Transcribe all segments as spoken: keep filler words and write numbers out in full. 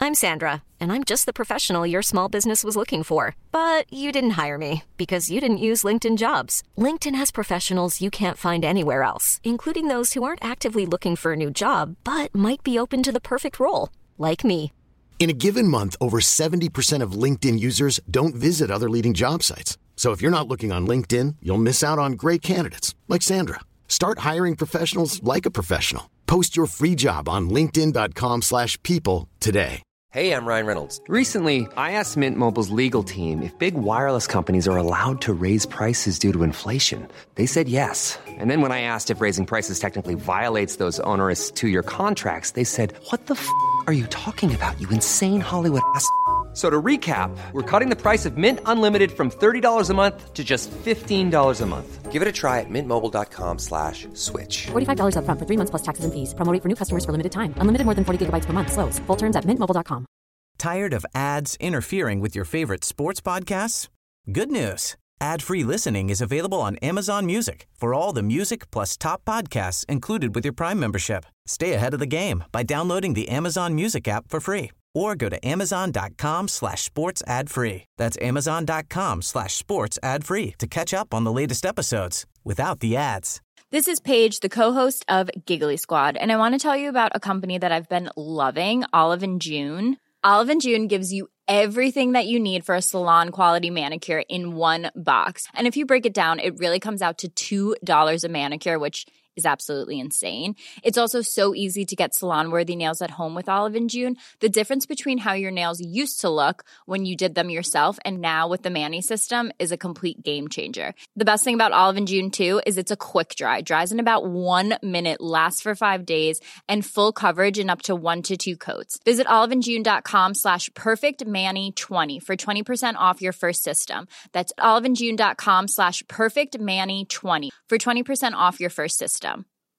I'm Sandra, and I'm just the professional your small business was looking for. But you didn't hire me because you didn't use LinkedIn Jobs. LinkedIn has professionals you can't find anywhere else, including those who aren't actively looking for a new job, but might be open to the perfect role, like me. In a given month, over seventy percent of LinkedIn users don't visit other leading job sites. So if you're not looking on LinkedIn, you'll miss out on great candidates like Sandra. Start hiring professionals like a professional. Post your free job on linkedin dot com slash people today. Hey, I'm Ryan Reynolds. Recently, I asked Mint Mobile's legal team if big wireless companies are allowed to raise prices due to inflation. They said yes. And then when I asked if raising prices technically violates those onerous two-year contracts, they said, what the f*** are you talking about, you insane Hollywood ass f- So to recap, we're cutting the price of Mint Unlimited from thirty dollars a month to just fifteen dollars a month. Give it a try at mintmobile.com slash switch. forty-five dollars up front for three months plus taxes and fees. Promo rate for new customers for limited time. Unlimited more than forty gigabytes per month. Slows full terms at mint mobile dot com. Tired of ads interfering with your favorite sports podcasts? Good news. Ad-free listening is available on Amazon Music for all the music plus top podcasts included with your Prime membership. Stay ahead of the game by downloading the Amazon Music app for free or go to amazon.com slash sports ad free. That's amazon.com slash sports ad free to catch up on the latest episodes without the ads. This is Paige, the co-host of Giggly Squad, and I want to tell you about a company that I've been loving, Olive and June. Olive and June gives you everything that you need for a salon-quality manicure in one box. And if you break it down, it really comes out to two dollars a manicure, which is absolutely insane. It's also so easy to get salon-worthy nails at home with Olive and June. The difference between how your nails used to look when you did them yourself and now with the Mani system is a complete game changer. The best thing about Olive and June, too, is it's a quick dry. Dries in about one minute, lasts for five days, and full coverage in up to one to two coats. Visit oliveandjune.com slash perfectmani20 for twenty percent off your first system. That's oliveandjune.com slash perfectmani20 for twenty percent off your first system.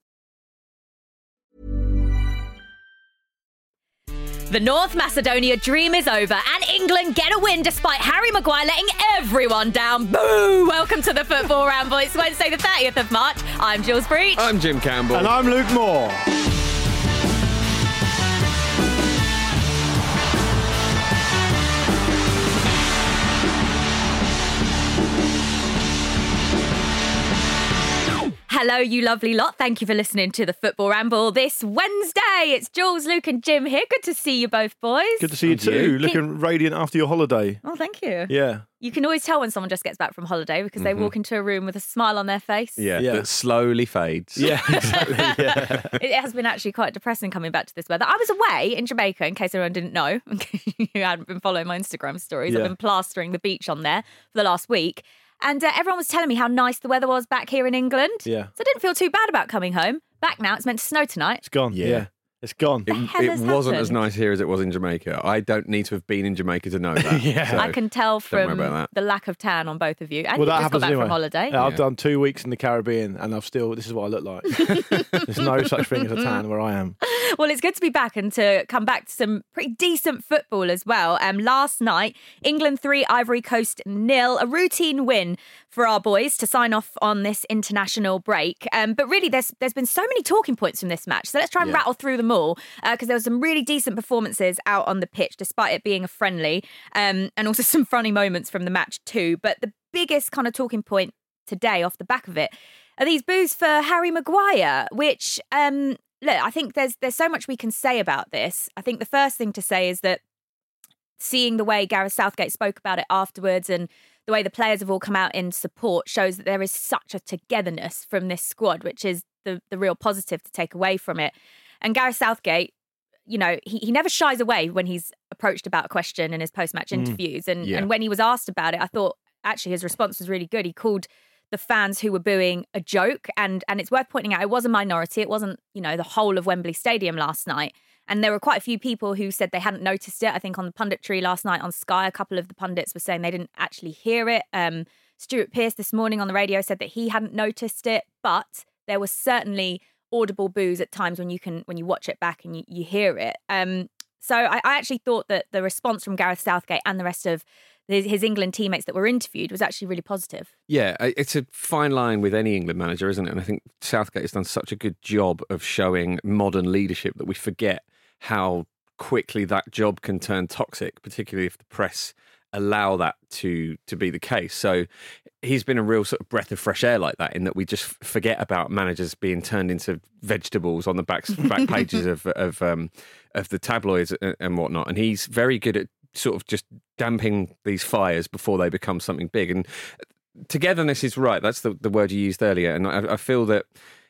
The North Macedonia dream is over and England get a win despite Harry Maguire letting everyone down. Boo! Welcome to the Football Ramble. It's Wednesday the thirtieth of March. I'm Jules Breach. I'm Jim Campbell. And I'm Luke Moore. Hello, you lovely lot. Thank you for listening to the Football Ramble this Wednesday. It's Jules, Luke and Jim here. Good to see you both, boys. Good to see you too. You. Looking Keep... radiant after your holiday. Oh, thank you. Yeah. You can always tell when someone just gets back from holiday because they mm-hmm. walk into a room with a smile on their face. Yeah, yeah. That slowly fades. Yeah, exactly. Yeah. It has been actually quite depressing coming back to this weather. I was away in Jamaica, in case anyone didn't know, in case you hadn't been following my Instagram stories. Yeah. I've been plastering the beach on there for the last week. And uh, everyone was telling me how nice the weather was back here in England. Yeah. So I didn't feel too bad about coming home. Back now, it's meant to snow tonight. It's gone. Yeah. yeah. It's gone. It, it wasn't happened? as nice here as it was in Jamaica. I don't need to have been in Jamaica to know that. yeah. So I can tell from the lack of tan on both of you. And well, you that just happens got back anyway. from holiday. Yeah, I've yeah. done two weeks in the Caribbean and I've still, this is what I look like. There's no such thing as a tan where I am. Well, it's good to be back and to come back to some pretty decent football as well. Um, last night, England three, Ivory Coast nil, a routine win for our boys to sign off on this international break. Um, but really, there's there's been so many talking points from this match. So let's try and yeah. rattle through them all because uh, there were some really decent performances out on the pitch, despite it being a friendly, um, and also some funny moments from the match too. But the biggest kind of talking point today off the back of it are these boos for Harry Maguire, which... Um, Look, I think there's there's so much we can say about this. I think the first thing to say is that seeing the way Gareth Southgate spoke about it afterwards and the way the players have all come out in support shows that there is such a togetherness from this squad, which is the, the real positive to take away from it. And Gareth Southgate, you know, he, he never shies away when he's approached about a question in his post-match interviews. Mm, and, yeah. and when he was asked about it, I thought actually his response was really good. He called the fans who were booing a joke. And, and it's worth pointing out, it was a minority. It wasn't, you know, the whole of Wembley Stadium last night. And there were quite a few people who said they hadn't noticed it. I think on the punditry last night on Sky, a couple of the pundits were saying they didn't actually hear it. Um, Stuart Pearce this morning on the radio said that he hadn't noticed it, but there was certainly audible boos at times when you can when you watch it back and you, you hear it. Um, so I, I actually thought that the response from Gareth Southgate and the rest of his, his England teammates that were interviewed was actually really positive. Yeah, it's a fine line with any England manager, isn't it? And I think Southgate has done such a good job of showing modern leadership that we forget how quickly that job can turn toxic, particularly if the press allow that to to be the case. So he's been a real sort of breath of fresh air like that, in that we just forget about managers being turned into vegetables on the back back pages of of um, of the tabloids and, and whatnot. And he's very good at sort of just damping these fires before they become something big. And togetherness is right. That's the, the word you used earlier. And I, I feel that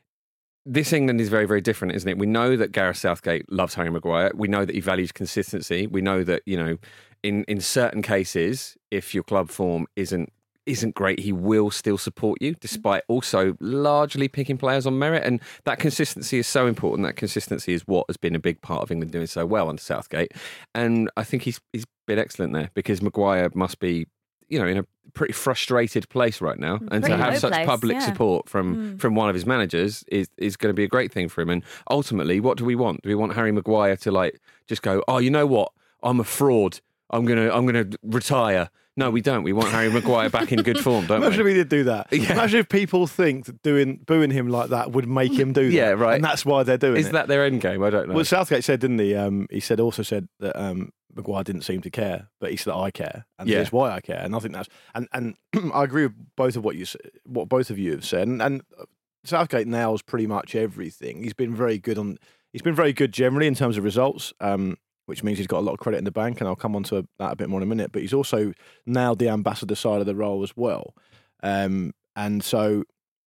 this England is very, very different, isn't it? We know that Gareth Southgate loves Harry Maguire. We know that he values consistency. We know that, you know, in, in certain cases, if your club form isn't isn't great, he will still support you, despite also largely picking players on merit. And that consistency is so important. That consistency is what has been a big part of England doing so well under Southgate. And I think he's he's been excellent there, because Maguire must be, you know, in a pretty frustrated place right now. And Pretty to have low such place, public yeah. support from, Mm. from one of his managers is, is going to be a great thing for him. And ultimately, what do we want? Do we want Harry Maguire to like just go, oh, you know what? I'm a fraud. I'm gonna I'm gonna retire. No, we don't. We want Harry Maguire back in good form, don't Imagine we? if he did do that. Yeah. Imagine if people think that doing booing him like that would make him do that. Yeah, right. And that's why they're doing Is it. that their end game? I don't know. Well, Southgate said, didn't he? Um, he said also said that um, Maguire didn't seem to care, but he said I care, and Yeah. here's why I care. And I think that's and and I agree with both of what you s- what both of you have said. And, and Southgate nails pretty much everything. He's been very good on. He's been very good generally in terms of results. Um, which means he's got a lot of credit in the bank, and I'll come on to that a bit more in a minute. But he's also nailed the ambassador side of the role as well. Um, and so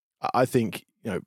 I think, you know,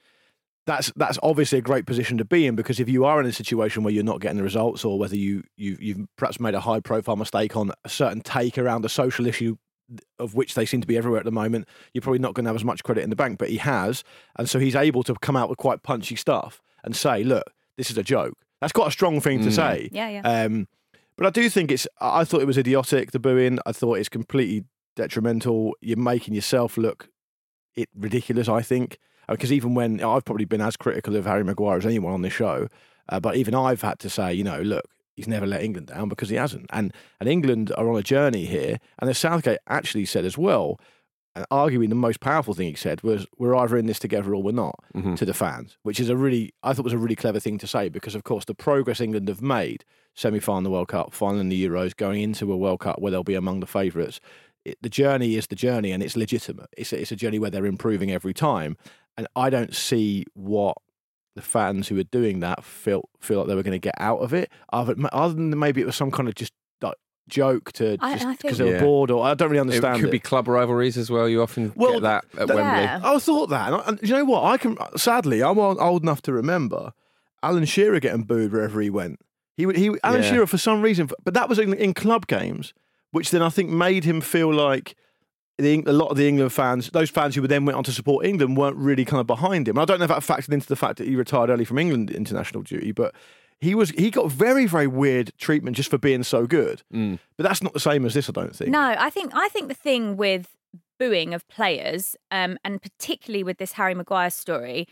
that's that's obviously a great position to be in, because if you are in a situation where you're not getting the results, or whether you, you, you've perhaps made a high-profile mistake on a certain take around a social issue of which they seem to be everywhere at the moment, you're probably not going to have as much credit in the bank. But he has, and so he's able to come out with quite punchy stuff and say, look, this is a joke. That's quite a strong thing to Mm. say. Yeah, yeah. Um, but I do think it's, I thought it was idiotic, the booing. I thought it's completely detrimental. You're making yourself look it ridiculous, I think. Because even when, I've probably been as critical of Harry Maguire as anyone on this show, uh, but even I've had to say, you know, look, he's never let England down, because he hasn't. And, and England are on a journey here. And as Southgate actually said as well, and arguing the most powerful thing he said was, we're either in this together or we're not, Mhm. to the fans, which is a really, I thought was a really clever thing to say, because of course the progress England have made, semi-final in the World Cup, final in the Euros, going into a World Cup where they'll be among the favourites, it, the journey is the journey, and it's legitimate. It's a, it's a journey where they're improving every time. And I don't see what the fans who are doing that feel feel like they were going to get out of it, other, other than maybe it was some kind of just like, joke to I- I just think- because they were Yeah. bored, or I don't really it understand could it. be club rivalries as well. You often Well, get that at that- Wembley. Yeah. I thought that, and, I, and you know what? I can sadly, I'm old old enough to remember Alan Shearer getting booed wherever he went. He would- he Alan Yeah. Shearer for some reason, but that was in, in club games, which then I think made him feel like the, a lot of the England fans, those fans who then went on to support England, weren't really kind of behind him. And I don't know if that factored into the fact that he retired early from England international duty, but he was he got very very weird treatment just for being so good. Mm. But that's not the same as this, I don't think. No, I think I think the thing with booing of players, um, and particularly with this Harry Maguire story,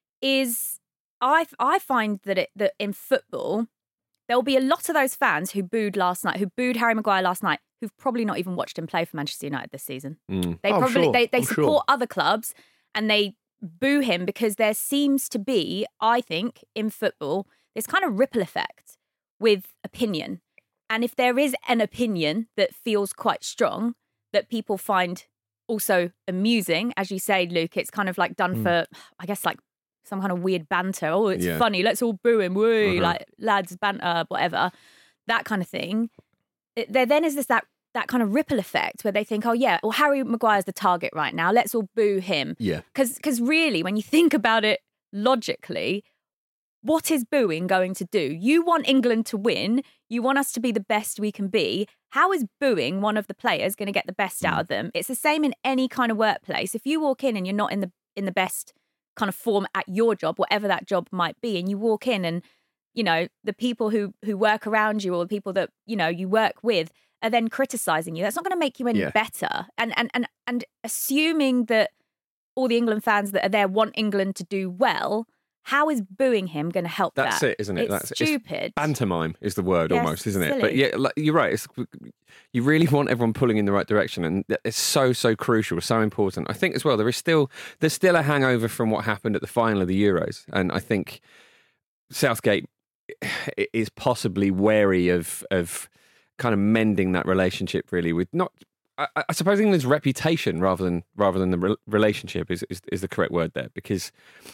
is I I find that it that in football there'll be a lot of those fans who booed last night, who booed Harry Maguire last night, who've probably not even watched him play for Manchester United this season. Mm. They Oh, probably sure. they, they I'm support sure. other clubs and they boo him because there seems to be, I think, in football, this kind of ripple effect with opinion. And if there is an opinion that feels quite strong, that people find also amusing, as you say, Luke, it's kind of like done Mm. for, I guess, like some kind of weird banter. Oh, it's Yeah. funny. Let's all boo him. Woo, Uh-huh. like lads banter, whatever. That kind of thing. It, there then is this that that kind of ripple effect where they think, oh yeah, well Harry Maguire's the target right now. Let's all boo him. Yeah. Because because really, when you think about it logically, what is booing going to do? You want England to win. You want us to be the best we can be. How is booing one of the players going to get the best out of them? It's the same in any kind of workplace. If you walk in and you're not in the in the best kind of form at your job, whatever that job might be, and you walk in and, you know, the people who who work around you or the people that, you know, you work with are then criticizing you, that's not going to make you any Yeah. better. And and and and assuming that all the England fans that are there want England to do well, how is booing him going to help That's that? it, isn't it? It's That's stupid. Pantomime is the word Yes, almost, isn't it? silly. But yeah, like, you're right. It's, you really want everyone pulling in the right direction, and it's so so crucial, so important. I think as well there is still there's still a hangover from what happened at the final of the Euros, and I think Southgate is possibly wary of of kind of mending that relationship. Really, with not. I, I suppose England's reputation rather than rather than the re- relationship is, is is the correct word there, because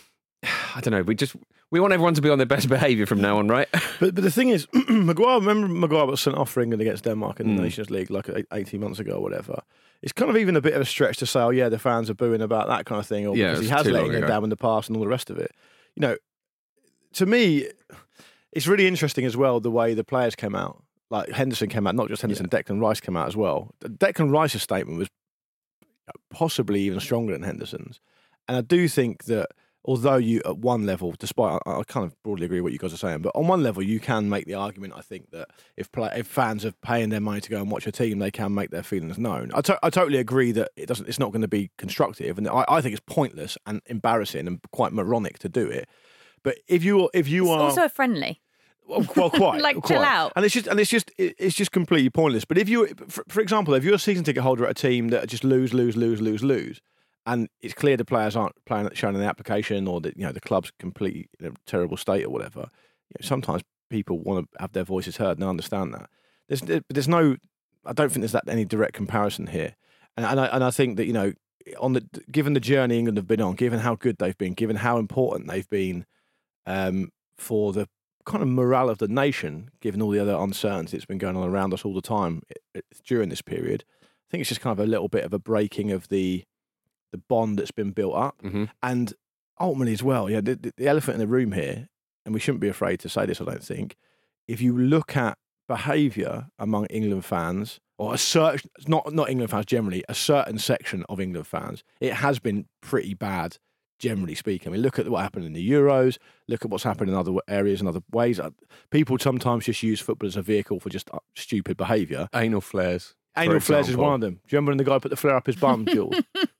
I don't know. We just we want everyone to be on their best behaviour from now on, right? But but the thing is, Maguire. Remember, Maguire was sent off for England against Denmark in the Mm. Nations League like eighteen months ago or whatever. It's kind of even a bit of a stretch to say, oh yeah, the fans are booing about that kind of thing, or Yeah, because he it's has too let long England ago. down in the past and all the rest of it. You know, to me, it's really interesting as well the way the players came out. Like Henderson came out, not just Henderson, Declan Rice came out as well. Declan Rice's statement was possibly even stronger than Henderson's. And I do think that although you, at one level, despite, I, I kind of broadly agree with what you guys are saying, but on one level you can make the argument, I think, that if play, if fans are paying their money to go and watch a team, they can make their feelings known. I, to, I totally agree that it doesn't. It's not going to be constructive, and I, I think it's pointless and embarrassing and quite moronic to do it. But if you if you It's are also friendly. Well, well, quite. Like, quite. chill out. And it's just, and it's just, it- it's just completely pointless. But if you, for, for example, if you're a season ticket holder at a team that just lose, lose, lose, lose, lose, and it's clear the players aren't playing, showing in the application, or that you know the club's completely in a terrible state or whatever, you know, sometimes people want to have their voices heard, and I understand that. There's, there's no, I don't think there's that any direct comparison here, and and I, and I think that you know, on the given the journey England have been on, given how good they've been, given how important they've been um, for the kind of morale of the nation, given all the other uncertainty that's been going on around us all the time it, it, during this period, I think it's just kind of a little bit of a breaking of the the bond that's been built up, Mm-hmm. and ultimately as well, yeah, the, the, the elephant in the room here, and we shouldn't be afraid to say this, I don't think. If you look at behaviour among England fans, or a certain, not not England fans generally, a certain section of England fans, it has been pretty bad. Generally speaking, I mean, look at what happened in the Euros. Look at what's happened in other areas and other ways. Uh, People sometimes just use football as a vehicle for just uh, stupid behaviour. Anal flares. Anal for flares is example. one of them. Do you remember when the guy put the flare up his bum, Jules?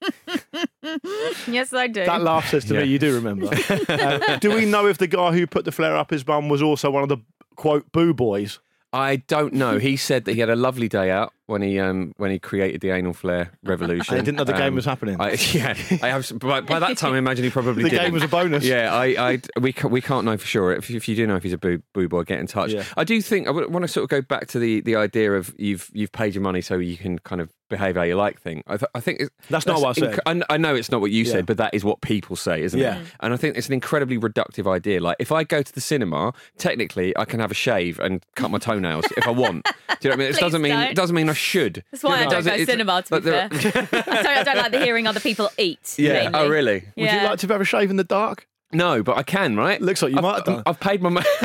Yes, I do. That laugh says to Yeah. me you do remember. uh, do we know if the guy who put the flare up his bum was also one of the, quote, boo boys? I don't know. He said that he had a lovely day out when he um, when he created the anal flare revolution. And he didn't know the game Um, was happening. I, yeah, I have. By, by that time, I imagine he probably The didn't. game was a bonus. Yeah, I, I, we, ca- we can't know for sure. If, if you do know if he's a boo, boo boy, get in touch. Yeah. I do think I want to sort of go back to the, the idea of you've you've paid your money so you can kind of behave how you like thing. I, th- I think it's, That's not what I said. inc- I, kn- I know it's not what you Yeah. said, but that is what people say, isn't Yeah. it? And I think it's an incredibly reductive idea. Like if I go to the cinema, technically I can have a shave and cut my toenails if I want. Do you know what I mean? It Please doesn't mean don't. it doesn't mean I should. That's why I It don't doesn't- go it's- cinema, to be but there- fair. Sorry, I don't like the hearing other people eat. Yeah. mainly. Oh, really? Would you Yeah. like to have a shave in the dark? No, but I can, right? Looks like you I've, might have done. I've paid my money.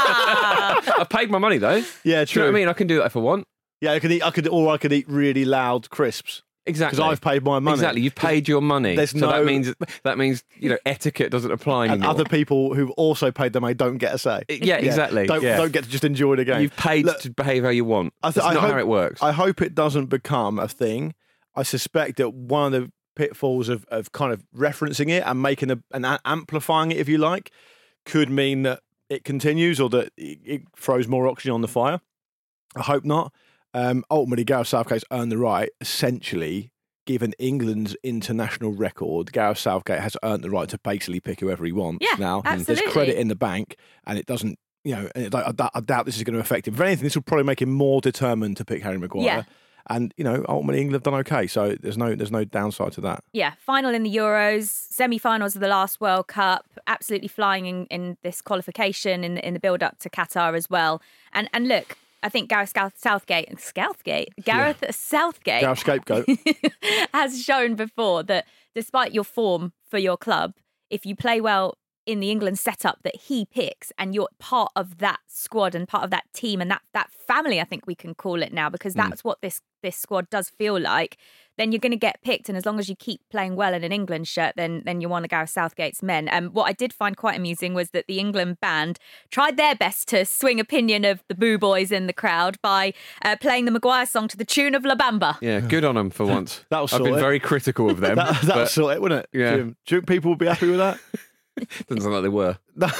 Ah. I've paid my money though. Yeah, Do you know what I mean? I can do that if I want. Yeah, I could eat. I could, or I could eat really loud crisps Exactly. because I've paid my money. Exactly. You've paid your money. There's so no- that means that means you know etiquette doesn't apply And anymore. other people who've also paid their money don't get a say. Yeah, exactly. Don't yeah. don't get to just enjoy the game. You've paid Look, to behave how you want. I th- That's I not hope, how it works. I hope it doesn't become a thing. I suspect that one of the pitfalls of, of kind of referencing it and making a, and a- amplifying it, if you like, could mean that it continues or that it, it throws more oxygen on the fire. I hope not. Um, ultimately, Gareth Southgate's earned the right, essentially, given England's international record, Gareth Southgate has earned the right to basically pick whoever he wants Yeah, now. absolutely. There's credit in the bank, and it doesn't, you know, and it, I, I, I doubt this is going to affect him. If anything, this will probably make him more determined to pick Harry Maguire. Yeah. And, you know, ultimately England have done okay, so there's no there's no downside to that. Yeah, final in the Euros, semi-finals of the last World Cup, absolutely flying in, in this qualification in, in the build-up to Qatar as well. And and look, I think Gareth South- Southgate, Southgate, Gareth Southgate Gareth Scapegoat. has shown before that despite your form for your club, if you play well in the England setup that he picks and you're part of that squad and part of that team and that that family, I think we can call it now, because that's what this this squad does feel like, then you're going to get picked. And as long as you keep playing well in an England shirt, then then you're one of Gareth Southgate's men. And um, what I did find quite amusing was that the England band tried their best to swing opinion of the boo boys in the crowd by uh, playing the Maguire song to the tune of La Bamba. yeah, good on them for once. That'll I've sort been it. very critical of them. that, that'll but sort it, wouldn't it? Yeah. Jim? Do you think people would be happy with that? doesn't sound like they were. No.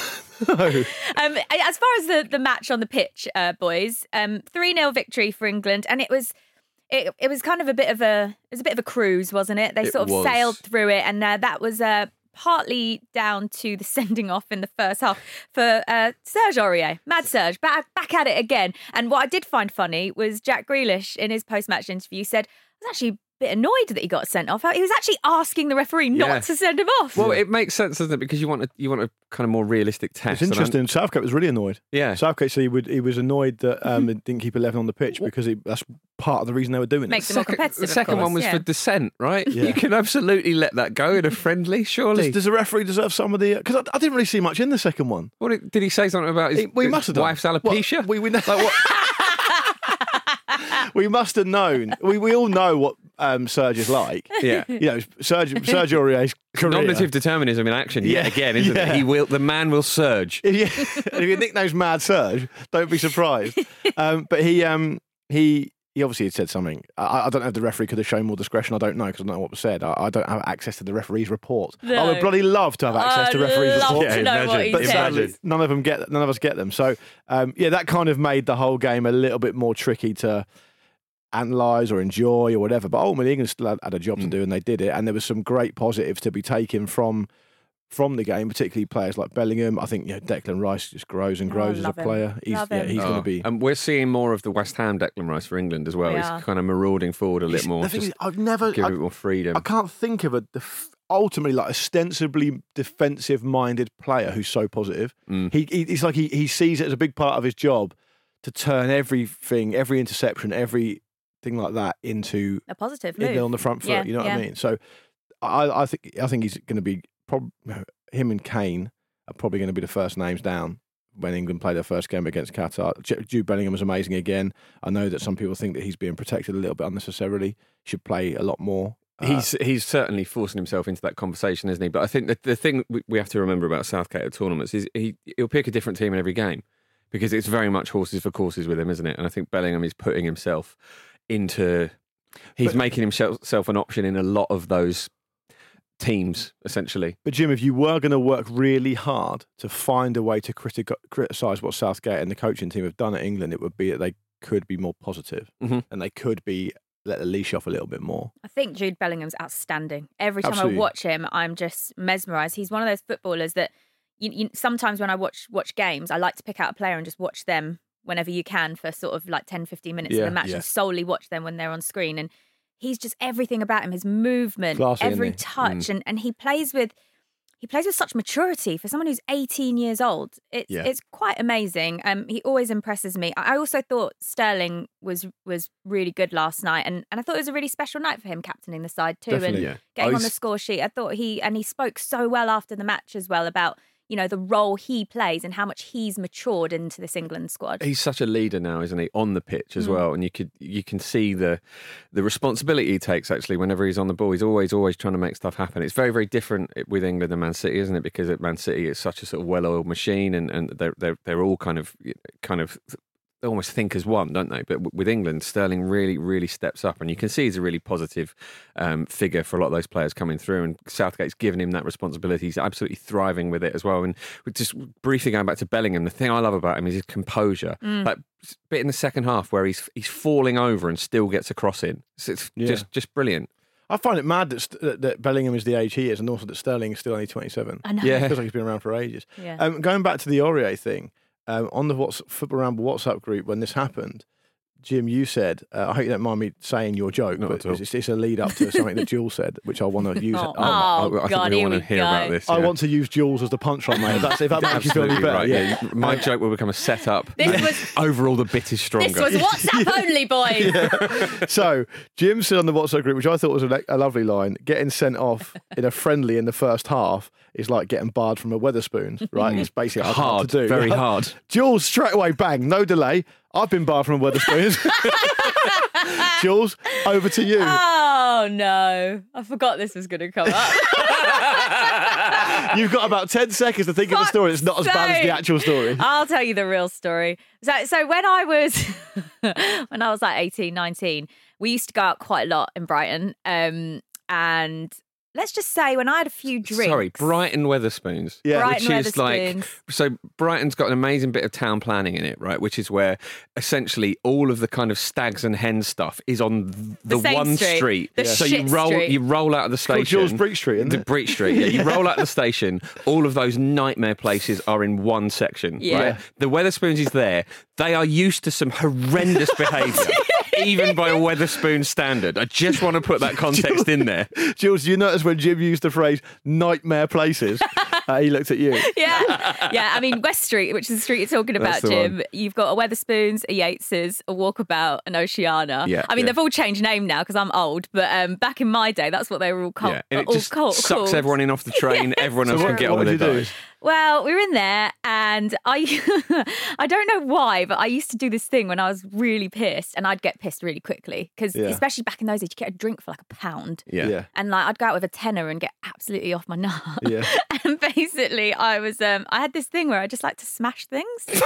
Um, as far as the, the match on the pitch, uh, boys, um, three nil victory for England, and it was it, it was kind of a bit of a it was a bit of a cruise, wasn't it? They It sort of was. sailed through it, and uh, that was uh, partly down to the sending off in the first half for uh, Serge Aurier. Mad Serge, back, back at it again. And what I did find funny was Jack Grealish in his post-match interview said, I was actually bit annoyed that he got sent off. He was actually asking the referee not Yeah. to send him off. Well, it makes sense, doesn't it? Because you want a you want a kind of more realistic test. It's interesting. Southgate was really annoyed. Yeah. Southgate said he would. He was annoyed that um, it didn't keep eleven on the pitch because he, that's part of the reason they were doing Makes it. them more competitive. The second of course, one was yeah. for dissent, right? Yeah. You can absolutely let that go in a friendly, surely. Does, does the referee deserve some of the? Because I, I didn't really see much in the second one. What did, did he say something about his, He- we his must have done. wife's alopecia? What, we we, know, Like what? we must have known. We we all know what um, Serge is like. Yeah. You know, Serge Serge Aurier's career. Nominative determinism in action yet Yeah, again, isn't yeah. it? He will. The man will surge. If, you, if your nickname's Mad Serge, don't be surprised. Um, but he um, he he obviously had said something. I, I don't know if the referee could have shown more discretion. I don't know because I don't know what was said. I, I don't have access to the referee's report. I No. would bloody love to have access I'd to referees' love reports. to know what he But said. sadly, none of them get none of us get them. So um, yeah, that kind of made the whole game a little bit more tricky to analyse or enjoy or whatever. But ultimately, England still had, had a job to do, and they did it. And there was some great positives to be taken from from the game, particularly players like Bellingham. I think you know, Declan Rice just grows and Oh, grows as a love him. player. He's Love yeah, him. he's going Oh, to be. And we're seeing more of the West Ham Declan Rice for England as well. We He's are. kind of marauding forward a He's- little more. the thing just is, I've never. give I, a bit more freedom. I can't think of a def- ultimately like ostensibly defensive-minded player who's so positive. Mm. He, he he's like he he sees it as a big part of his job to turn everything, every interception, everything like that into A positive in move. there on the front foot. Yeah, you know what yeah. I mean? So I, I think I think he's going to be prob- him and Kane are probably going to be the first names down when England play their first game against Qatar. J- Jude Bellingham was amazing again. I know that some people think that he's being protected a little bit unnecessarily. Should play a lot more. Uh, He's he's certainly forcing himself into that conversation, isn't he? But I think that the thing we- we have to remember about Southgate at tournaments is he he'll pick a different team in every game because it's very much horses for courses with him, isn't it? And I think Bellingham is putting himself into. He's But- making himself an option in a lot of those teams, essentially. But Jim, if you were going to work really hard to find a way to critic- criticise what Southgate and the coaching team have done at England, it would be that they could be more positive Mhm. and they could be let the leash off a little bit more. I think Jude Bellingham's outstanding. Every time Absolutely. I watch him, I'm just mesmerised. He's one of those footballers that you, you, sometimes when I watch watch games, I like to pick out a player and just watch them whenever you can for sort of like ten, fifteen minutes Yeah, of the match yeah. and solely watch them when they're on screen. And he's just everything about him, his movement, Classy, isn't every he? touch, and, and he plays with he plays with such maturity for someone who's eighteen years old. It's Yeah. it's quite amazing. Um, he always impresses me. I I also thought Sterling was was really good last night, and, and I thought it was a really special night for him captaining the side too, Definitely. and Yeah. getting Oh, on the he's- score sheet. I thought he and he spoke so well after the match as well about you know the role he plays and how much he's matured into this England squad. He's such a leader now, isn't he, on the pitch as Mm. well? And you could you can see the the responsibility he takes actually whenever he's on the ball. He's always always trying to make stuff happen. It's very very different with England and Man City, isn't it? Because at Man City it's such a sort of well-oiled machine, and, and they're they're they're all kind of kind of. They almost think as one, don't they? But with England, Sterling really, really steps up, and you can see he's a really positive um, figure for a lot of those players coming through. And Southgate's given him that responsibility. He's absolutely thriving with it as well. And just briefly going back to Bellingham, the thing I love about him is his composure. Mm. Like bit in the second half where he's he's falling over and still gets a cross in. It's, it's Yeah. just just brilliant. I find it mad that, St- that- that Bellingham is the age he is, and also that Sterling is still only twenty-seven. I know. Yeah. It feels like he's been around for ages. Yeah. Um, going back to the Aurier thing, um, on the What's, Football Ramble WhatsApp group when this happened, Jim, you said, uh, I hope you don't mind me saying your joke, Not but at all. it's, it's a lead up to something that Jules said, which I want to use. Oh, I, oh, I, I God, think we here want to we hear go. about this. I yeah. want to use Jules as the punchline, mate. If, that's, if that makes you feel any Absolutely better, right. yeah. Yeah, my joke will become a setup. This and was- overall the bit is stronger. This was WhatsApp only, boys. So Jim said on the WhatsApp group, which I thought was a, a lovely line, getting sent off in a friendly in the first half is like getting barred from a Weatherspoons, right? It's basically hard, hard, to do. very hard. Jules, straight away, bang, no delay. I've been barred from a Weatherspoons. Jules, over to you. Oh no, I forgot this was going to come up. You've got about ten seconds to think of the story. It's not as bad as the sake. actual story. I'll tell you the real story. So, so when I was when I was like eighteen, nineteen, we used to go out quite a lot in Brighton. Um, and let's just say when I had a few drinks. Sorry, Brighton Weatherspoons. Yeah. Brighton which is like, Weatherspoons. so Brighton's got an amazing bit of town planning in it, right? Which is where essentially all of the kind of stags and hens stuff is on the, The same one street. street. The so shit you roll, street. you roll out of the called station. Jules Breach Street, isn't the it? Breach Street. Yeah, you roll out of the station. All of those nightmare places are in one section. Yeah. Right? The Weatherspoons is there. They are used to some horrendous behaviour. Even by Weatherspoon standard. I just want to put that context in there. Jules, you notice when Jim used the phrase nightmare places, uh, he looked at you. Yeah, yeah. I mean, West Street, which is the street you're talking about, That's the Jim. one. You've got a Weatherspoons, a Yates's, a Walkabout, an Oceana. Yeah, I mean, yeah. they've all changed name now because I'm old, but um, back in my day, that's what they were all called. Yeah, and it all just called, sucks called. everyone in off the train. Everyone So else what- can get what on with did their you do? day. Well, we were in there, and I, I don't know why, but I used to do this thing when I was really pissed, and I'd get pissed really quickly because, Yeah. especially back in those days, you get a drink for like a pound. Yeah. Yeah. And like I'd go out with a tenner and get absolutely off my nut. Yeah. And basically, I was um, I had this thing where I just like to smash things. I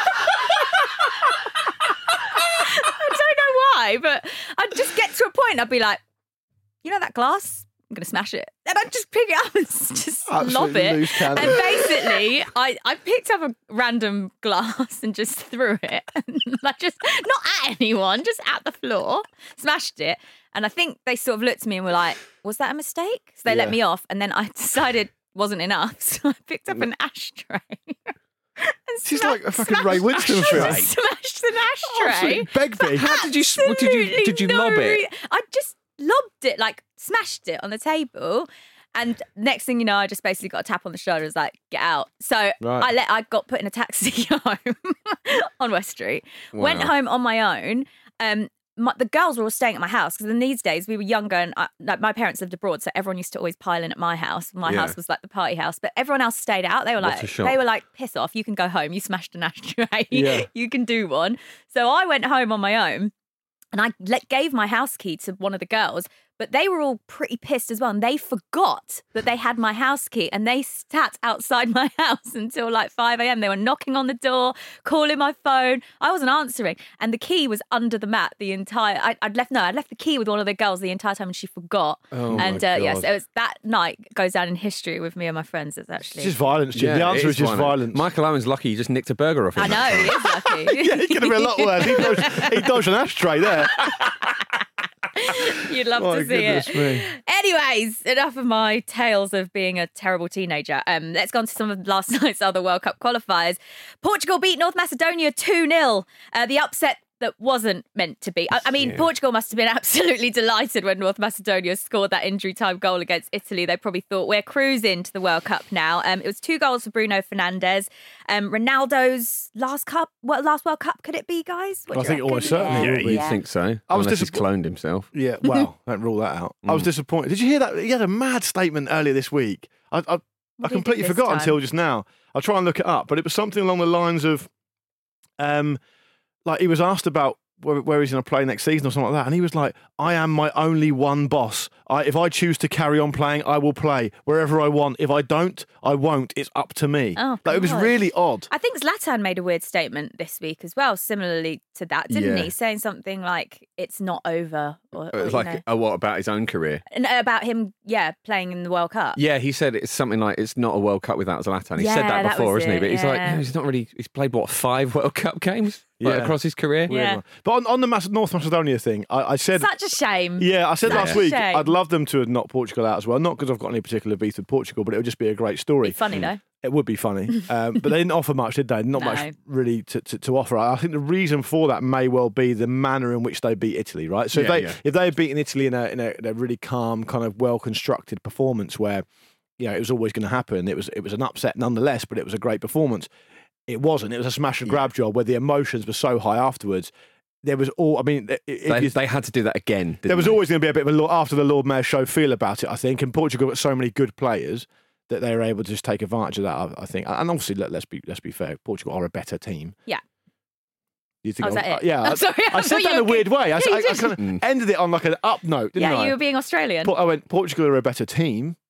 don't know why, but I'd just get to a point. I'd be like, you know that glass? I'm gonna smash it. And I'd just pick it up and just lob Absolutely it. loose cannon. And basically, I, I picked up a random glass and just threw it. And like just not at anyone, just at the floor, smashed it. And I think they sort of looked at me and were like, was that a mistake? So they let Yeah. me off. And then I decided wasn't enough. So I picked up an ashtray. And She's sma- like a fucking smashed- Ray Winston film. I smashed an ashtray. Begbie. How did you? Did you? Did you Absolutely lob no it? re- I just lobbed it, like smashed it on the table. And next thing you know, I just basically got a tap on the shoulder. I was like, "Get out!" So Right. I let I got put in a taxi home on West Street. Went Wow. home on my own. Um, my, the girls were all staying at my house because in these days we were younger and I, like my parents lived abroad, so everyone used to always pile in at my house. My Yeah. house was like the party house, but everyone else stayed out. They were What like, a shock. they were like, "Piss off! You can go home. You smashed an ashtray. Yeah. You can do one." So I went home on my own. And I let, gave my house key to one of the girls, but they were all pretty pissed as well. And they forgot that they had my house key and they sat outside my house until like five a.m. They were knocking on the door, calling my phone. I wasn't answering. And the key was under the mat the entire... I, I'd left, no, I'd left the key with one of the girls the entire time and she forgot. Oh, my and uh, yes, God. it was that night goes down in history with me and my friends. It's It's actually... just violence, Jim. the it answer is, just violent. violence. Michael Owen's lucky you just nicked a burger off him. I know, he is lucky. yeah, he could have been a lot worse. He dodged, he dodged an ashtray there. You'd love My to see it. goodness me. Anyways, enough of my tales of being a terrible teenager. Um, let's go on to some of last night's other World Cup qualifiers. Portugal beat North Macedonia two nil. Uh, the upset that wasn't meant to be. I, I mean, Yeah. Portugal must have been absolutely delighted when North Macedonia scored that injury time goal against Italy. They probably thought, we're cruising to the World Cup now. Um, it was two goals for Bruno Fernandes. Um, Ronaldo's last cup, what last World Cup could it be, guys? What I do you think almost reckon? certainly Yeah, it will be. you'd think so. I was Unless he's disappoint- cloned himself. Yeah, well, don't rule that out. I Mm. was disappointed. Did you hear that? He had a mad statement earlier this week. I, I, I did he do completely this forgot time? until just now. I'll try and look it up, but it was something along the lines of, um, like he was asked about where, where he's going to play next season or something like that, and he was like, "I am my only one boss. I, if I choose to carry on playing, I will play wherever I want. If I don't, I won't. It's up to me." Oh, like, it was God. really odd. I think Zlatan made a weird statement this week as well, similarly to that, didn't Yeah. he? Saying something like it's not over, or, It or, was you like, know, oh, what about his own career? and about him, yeah, playing in the World Cup. Yeah, he said it's something like it's not a World Cup without Zlatan. He Yeah, said that that before, was hasn't he? it, But he's like, yeah. no, he's not really. He's played what five World Cup games like, Yeah. across his career. Yeah. Weird one. But on, on the Mas- North Macedonia thing, I, I said, Such a shame. yeah, I said Such last a week shame. I'd love them to have knocked Portugal out as well. Not because I've got any particular beef with Portugal, but it would just be a great story. Be funny though. It would be funny, um, but they didn't offer much, did they? Not No. much really to, to, to offer. I think the reason for that may well be the manner in which they beat Italy, right? So if Yeah, they yeah. if they had beaten Italy in a, in a in a really calm, kind of well constructed performance where, you know, it was always going to happen. It was it was an upset nonetheless, but it was a great performance. It wasn't. It was a smash and grab job where the emotions were so high afterwards. There was all. I mean, if They, you, they had to do that again. Didn't there was they? always going to be a bit of a Lord- after the Lord Mayor show feel about it, I think. And Portugal got so many good players that they were able to just take advantage of that. I, I think, and obviously, let, let's be let's be fair. Portugal are a better team. Yeah. You think? Oh, is I- that it? Yeah, I'm I- sorry, I I, thought said you that in a were weird good. way. I, Yeah, I, you I did. kind of ended it on like an up note, didn't Yeah, I? you were being Australian. But I went Portugal are a better team.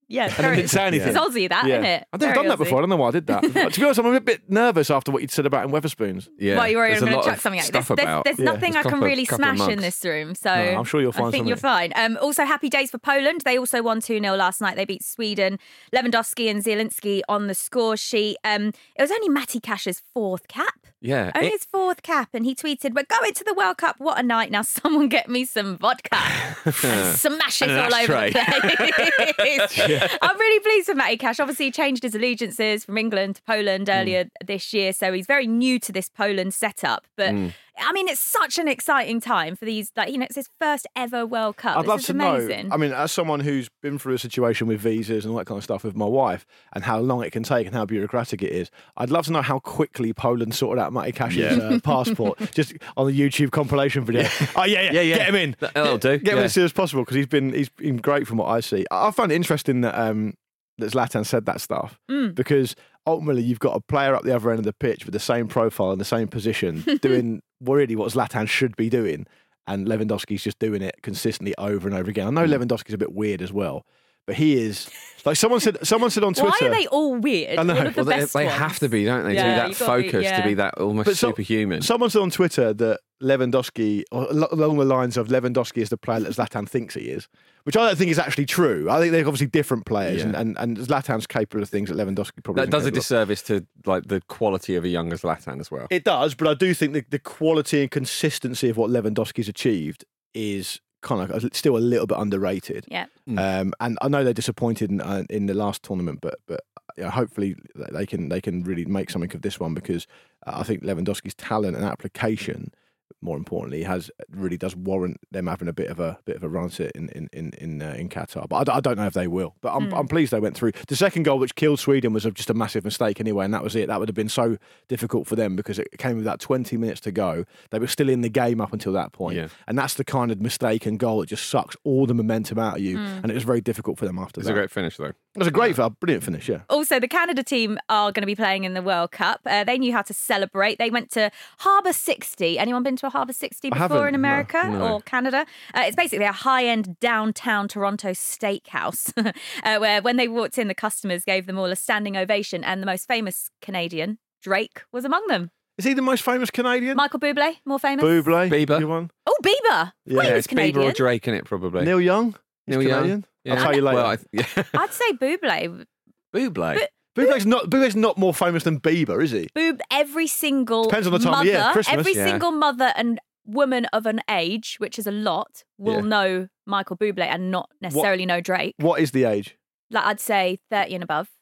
Yeah, And then didn't say anything. It's Aussie, that, Yeah. isn't it? I've never Very done that Aussie. before. I don't know why I did that. to be honest, I'm a bit nervous after what you'd said about in Weatherspoons. Yeah, Well, you were there's a going to lot chuck of something out. stuff There's, there's, about. there's Yeah. nothing There's I can couple- really couple of smash in mugs. this room. So No, I'm sure you'll find I think something. you're fine. Um, also, happy days for Poland. They also won two nil last night. They beat Sweden. Lewandowski and Zielinski on the score sheet. Um, it was only Matty Cash's fourth cap. Yeah, Only it- his fourth cap, and he tweeted, "We're going to the World Cup. What a night! Now someone get me some vodka and smash it And an all over the ashtray." place." I'm really pleased with Matty Cash. Obviously, he changed his allegiances from England to Poland Mm. earlier this year, so he's very new to this Poland setup. But Mm. I mean, it's such an exciting time for these. Like, you know, it's his first ever World Cup. I'd this love is to amazing. know. I mean, as someone who's been through a situation with visas and all that kind of stuff with my wife, and how long it can take and how bureaucratic it is, I'd love to know how quickly Poland sorted out Matty Cash's Yeah. uh, passport just on the YouTube compilation video. Oh yeah, yeah, Yeah, yeah. get him in. That- that'll do. Get him in Yeah. as soon as possible because he's been he's been great from what I see. I I find it interesting that um, that Zlatan said that stuff Mm. because ultimately you've got a player up the other end of the pitch with the same profile and the same position doing really what Zlatan should be doing, and Lewandowski's just doing it consistently over and over again. I know Mm. Lewandowski's a bit weird as well, but he is like someone said. Someone said on Twitter. Why are they all weird? I know. All of the Well, they, best they ones. have to be, don't they? Yeah, to be that you've gotta be- focused, yeah. to be that almost But so- superhuman. Someone said on Twitter that Lewandowski, or al- along the lines of Lewandowski is the player that Zlatan thinks he is, which I don't think is actually true. I think they're obviously different players, Yeah. and, and, and Zlatan's capable of things that Lewandowski probably that isn't does a capable of. disservice to like the quality of a younger Zlatan as well. It does, but I do think the, the quality and consistency of what Lewandowski's achieved is kind of still a little bit underrated. Yeah. Um, and I know they're disappointed in, uh, in the last tournament, but but you know, hopefully they can they can really make something of this one because uh, I think Lewandowski's talent and application, more importantly, has really does warrant them having a bit of a bit of a run at it in in in in, uh, in Qatar. But I, d- I don't know if they will. But I'm Mm. I'm pleased they went through. The second goal, which killed Sweden, was a- just a massive mistake anyway, and that was it. That would have been so difficult for them because it came with that twenty minutes to go. They were still in the game up until that point, Yeah. and that's the kind of mistake and goal that just sucks all the momentum out of you, Mm. and it was very difficult for them after It's that. a great finish, though. It was a great, a brilliant finish. Yeah. Also, the Canada team are going to be playing in the World Cup. Uh, they knew how to celebrate. They went to Harbour sixty. Anyone been to a Harbour sixty I before haven't, in no, America no. or Canada? Uh, it's basically a high-end downtown Toronto steakhouse uh, where when they walked in, the customers gave them all a standing ovation, and the most famous Canadian, Drake, was among them. Is he the most famous Canadian? Michael Bublé, more famous. Bublé, Bieber. Good one. Oh, Bieber. Yeah. Well, he Yeah, was it's Bieber Canadian. or Drake in it, probably. Neil Young. He's Neil Young. Canadian. Yeah. I'll tell you later. Well, I, yeah. I'd say Bublé. Bublé. Bublé's not Bublé's not more famous than Bieber, is he? Boob, every single Depends on the time of mother, year, Christmas. every Yeah. single mother and woman of an age, which is a lot, will Yeah. know Michael Bublé and not necessarily know Drake. What is the age? Like I'd say thirty and above.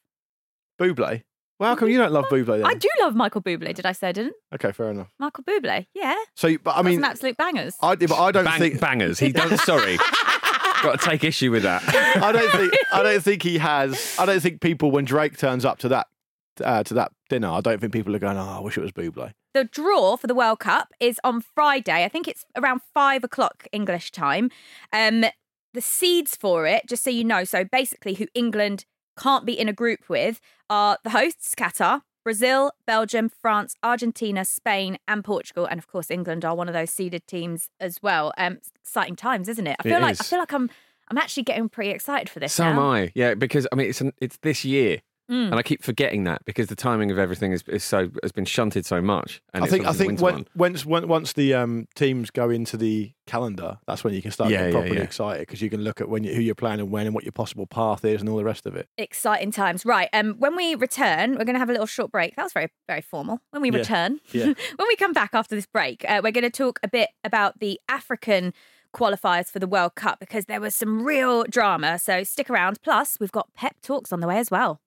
Bublé. Well, how come you don't love Bublé then? I do love Michael Bublé. Did I say I didn't? Okay, fair enough. Michael Bublé, yeah. So, but I Got mean, some absolute bangers. I, but I don't Bang, think bangers. He does. Sorry, got to take issue with that. I don't think I don't think he has. I don't think people when Drake turns up to that uh, to that dinner, I don't think people are going, "Oh, I wish it was Bublé." The draw for the World Cup is on Friday. I think it's around five o'clock English time. Um, the seeds for it, just so you know, so basically who England can't be in a group with are the hosts, Qatar, Brazil, Belgium, France, Argentina, Spain, and Portugal. And of course, England are one of those seeded teams as well. Um, exciting times, isn't it? I feel It like is. I feel like I'm I'm actually getting pretty excited for this. So now. am I. Yeah, because I mean, it's an, it's this year, Mm. and I keep forgetting that because the timing of everything is, is so has been shunted so much. And I it's think I obviously think the when, winter one. once when, once the um, teams go into the calendar, that's when you can start Yeah, getting yeah, properly yeah. excited because you can look at when you, who you're playing and when and what your possible path is and all the rest of it. Exciting times. Right. Um, when we return, we're going to have a little short break. That was very, very formal. When we Yeah. return, Yeah. when we come back after this break, uh, we're going to talk a bit about the African qualifiers for the World Cup because there was some real drama. So stick around. Plus, we've got pep talks on the way as well.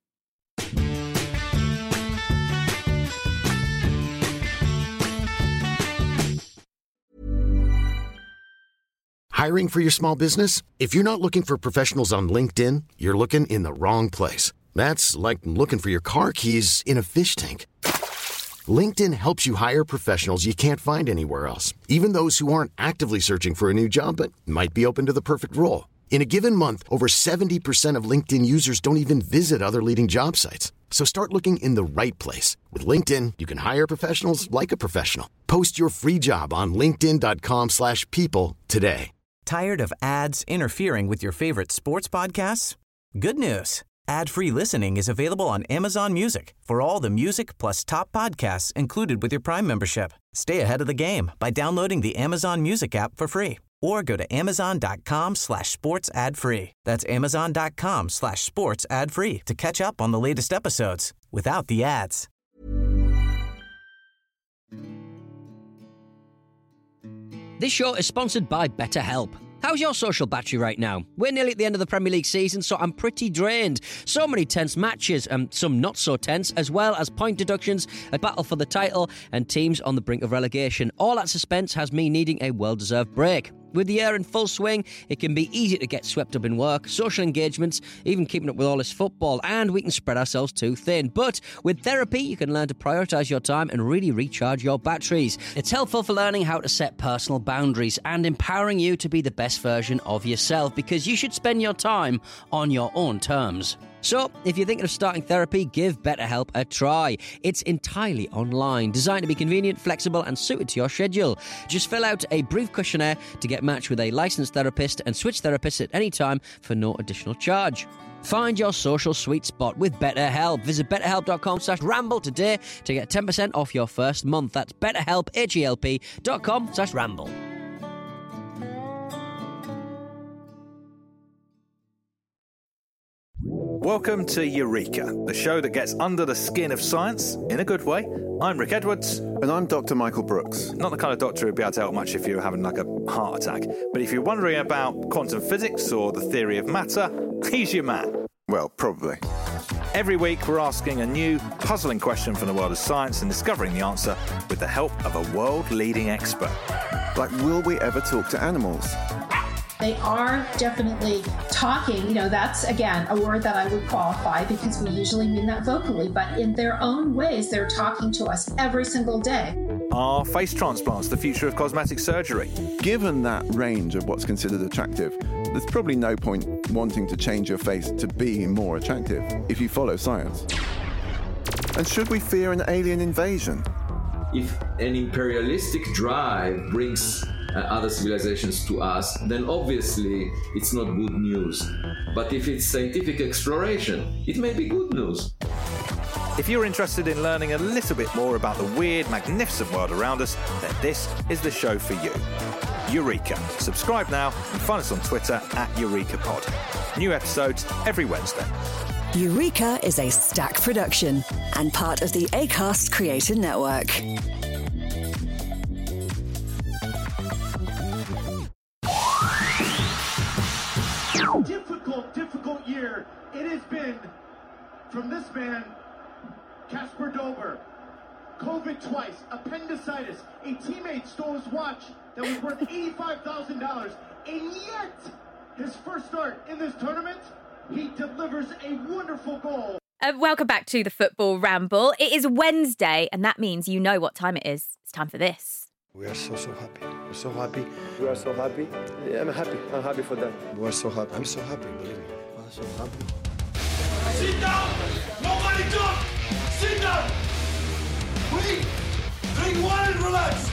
Hiring for your small business? If you're not looking for professionals on LinkedIn, you're looking in the wrong place. That's like looking for your car keys in a fish tank. LinkedIn helps you hire professionals you can't find anywhere else, even those who aren't actively searching for a new job but might be open to the perfect role. In a given month, over seventy percent of LinkedIn users don't even visit other leading job sites. So start looking in the right place. With LinkedIn, you can hire professionals like a professional. Post your free job on linkedin dot com slash people today. Tired of ads interfering with your favorite sports podcasts? Good news. Ad-free listening is available on Amazon Music for all the music plus top podcasts included with your Prime membership. Stay ahead of the game by downloading the Amazon Music app for free or go to amazon.com slash sports ad free. That's amazon.com slash sports ad free to catch up on the latest episodes without the ads. This show is sponsored by BetterHelp. How's your social battery right now? We're nearly at the end of the Premier League season, so I'm pretty drained. So many tense matches, and some not so tense, as well as point deductions, a battle for the title, and teams on the brink of relegation. All that suspense has me needing a well-deserved break. With the year in full swing, it can be easy to get swept up in work, social engagements, even keeping up with all this football, and we can spread ourselves too thin. But with therapy, you can learn to prioritise your time and really recharge your batteries. It's helpful for learning how to set personal boundaries and empowering you to be the best version of yourself, because you should spend your time on your own terms. So, if you're thinking of starting therapy, give BetterHelp a try. It's entirely online, designed to be convenient, flexible, and suited to your schedule. Just fill out a brief questionnaire to get matched with a licensed therapist and switch therapists at any time for no additional charge. Find your social sweet spot with BetterHelp. Visit betterhelp.com slash ramble today to get ten percent off your first month. That's betterhelp, H-E-L-P dot com slash ramble. Welcome to Eureka, the show that gets under the skin of science in a good way. I'm Rick Edwards. And I'm Doctor Michael Brooks. Not the kind of doctor who'd be able to help much if you're having like a heart attack. But if you're wondering about quantum physics or the theory of matter, he's your man. Well, probably. Every week we're asking a new, puzzling question from the world of science and discovering the answer with the help of a world-leading expert. Like, will we ever talk to animals? They are definitely talking. You know, that's, again, a word that I would qualify because we usually mean that vocally, but in their own ways, they're talking to us every single day. Are face transplants the future of cosmetic surgery? Given that range of what's considered attractive, there's probably no point wanting to change your face to be more attractive if you follow science. And should we fear an alien invasion? If an imperialistic drive brings uh, other civilizations to us, then obviously it's not good news. But if it's scientific exploration, it may be good news. If you're interested in learning a little bit more about the weird, magnificent world around us, then this is the show for you. Eureka. Subscribe now and find us on Twitter at EurekaPod. New episodes every Wednesday. Eureka is a Stack production and part of the Acast Creator Network. Difficult, difficult year it has been from this man, Casper Dober. COVID twice, appendicitis, a teammate stole his watch that was worth eighty-five thousand dollars, and yet his first start in this tournament, he delivers a wonderful goal. Uh, welcome back to the Football Ramble. It is Wednesday, and that means you know what time it is. It's time for this. We are so, so happy. We're so happy. We are so happy. Yeah, I'm happy. I'm happy for them. We are so happy. I'm so happy, believe me. I'm so happy. Sit down! Nobody talk! Sit down! Wait! Drink water and relax!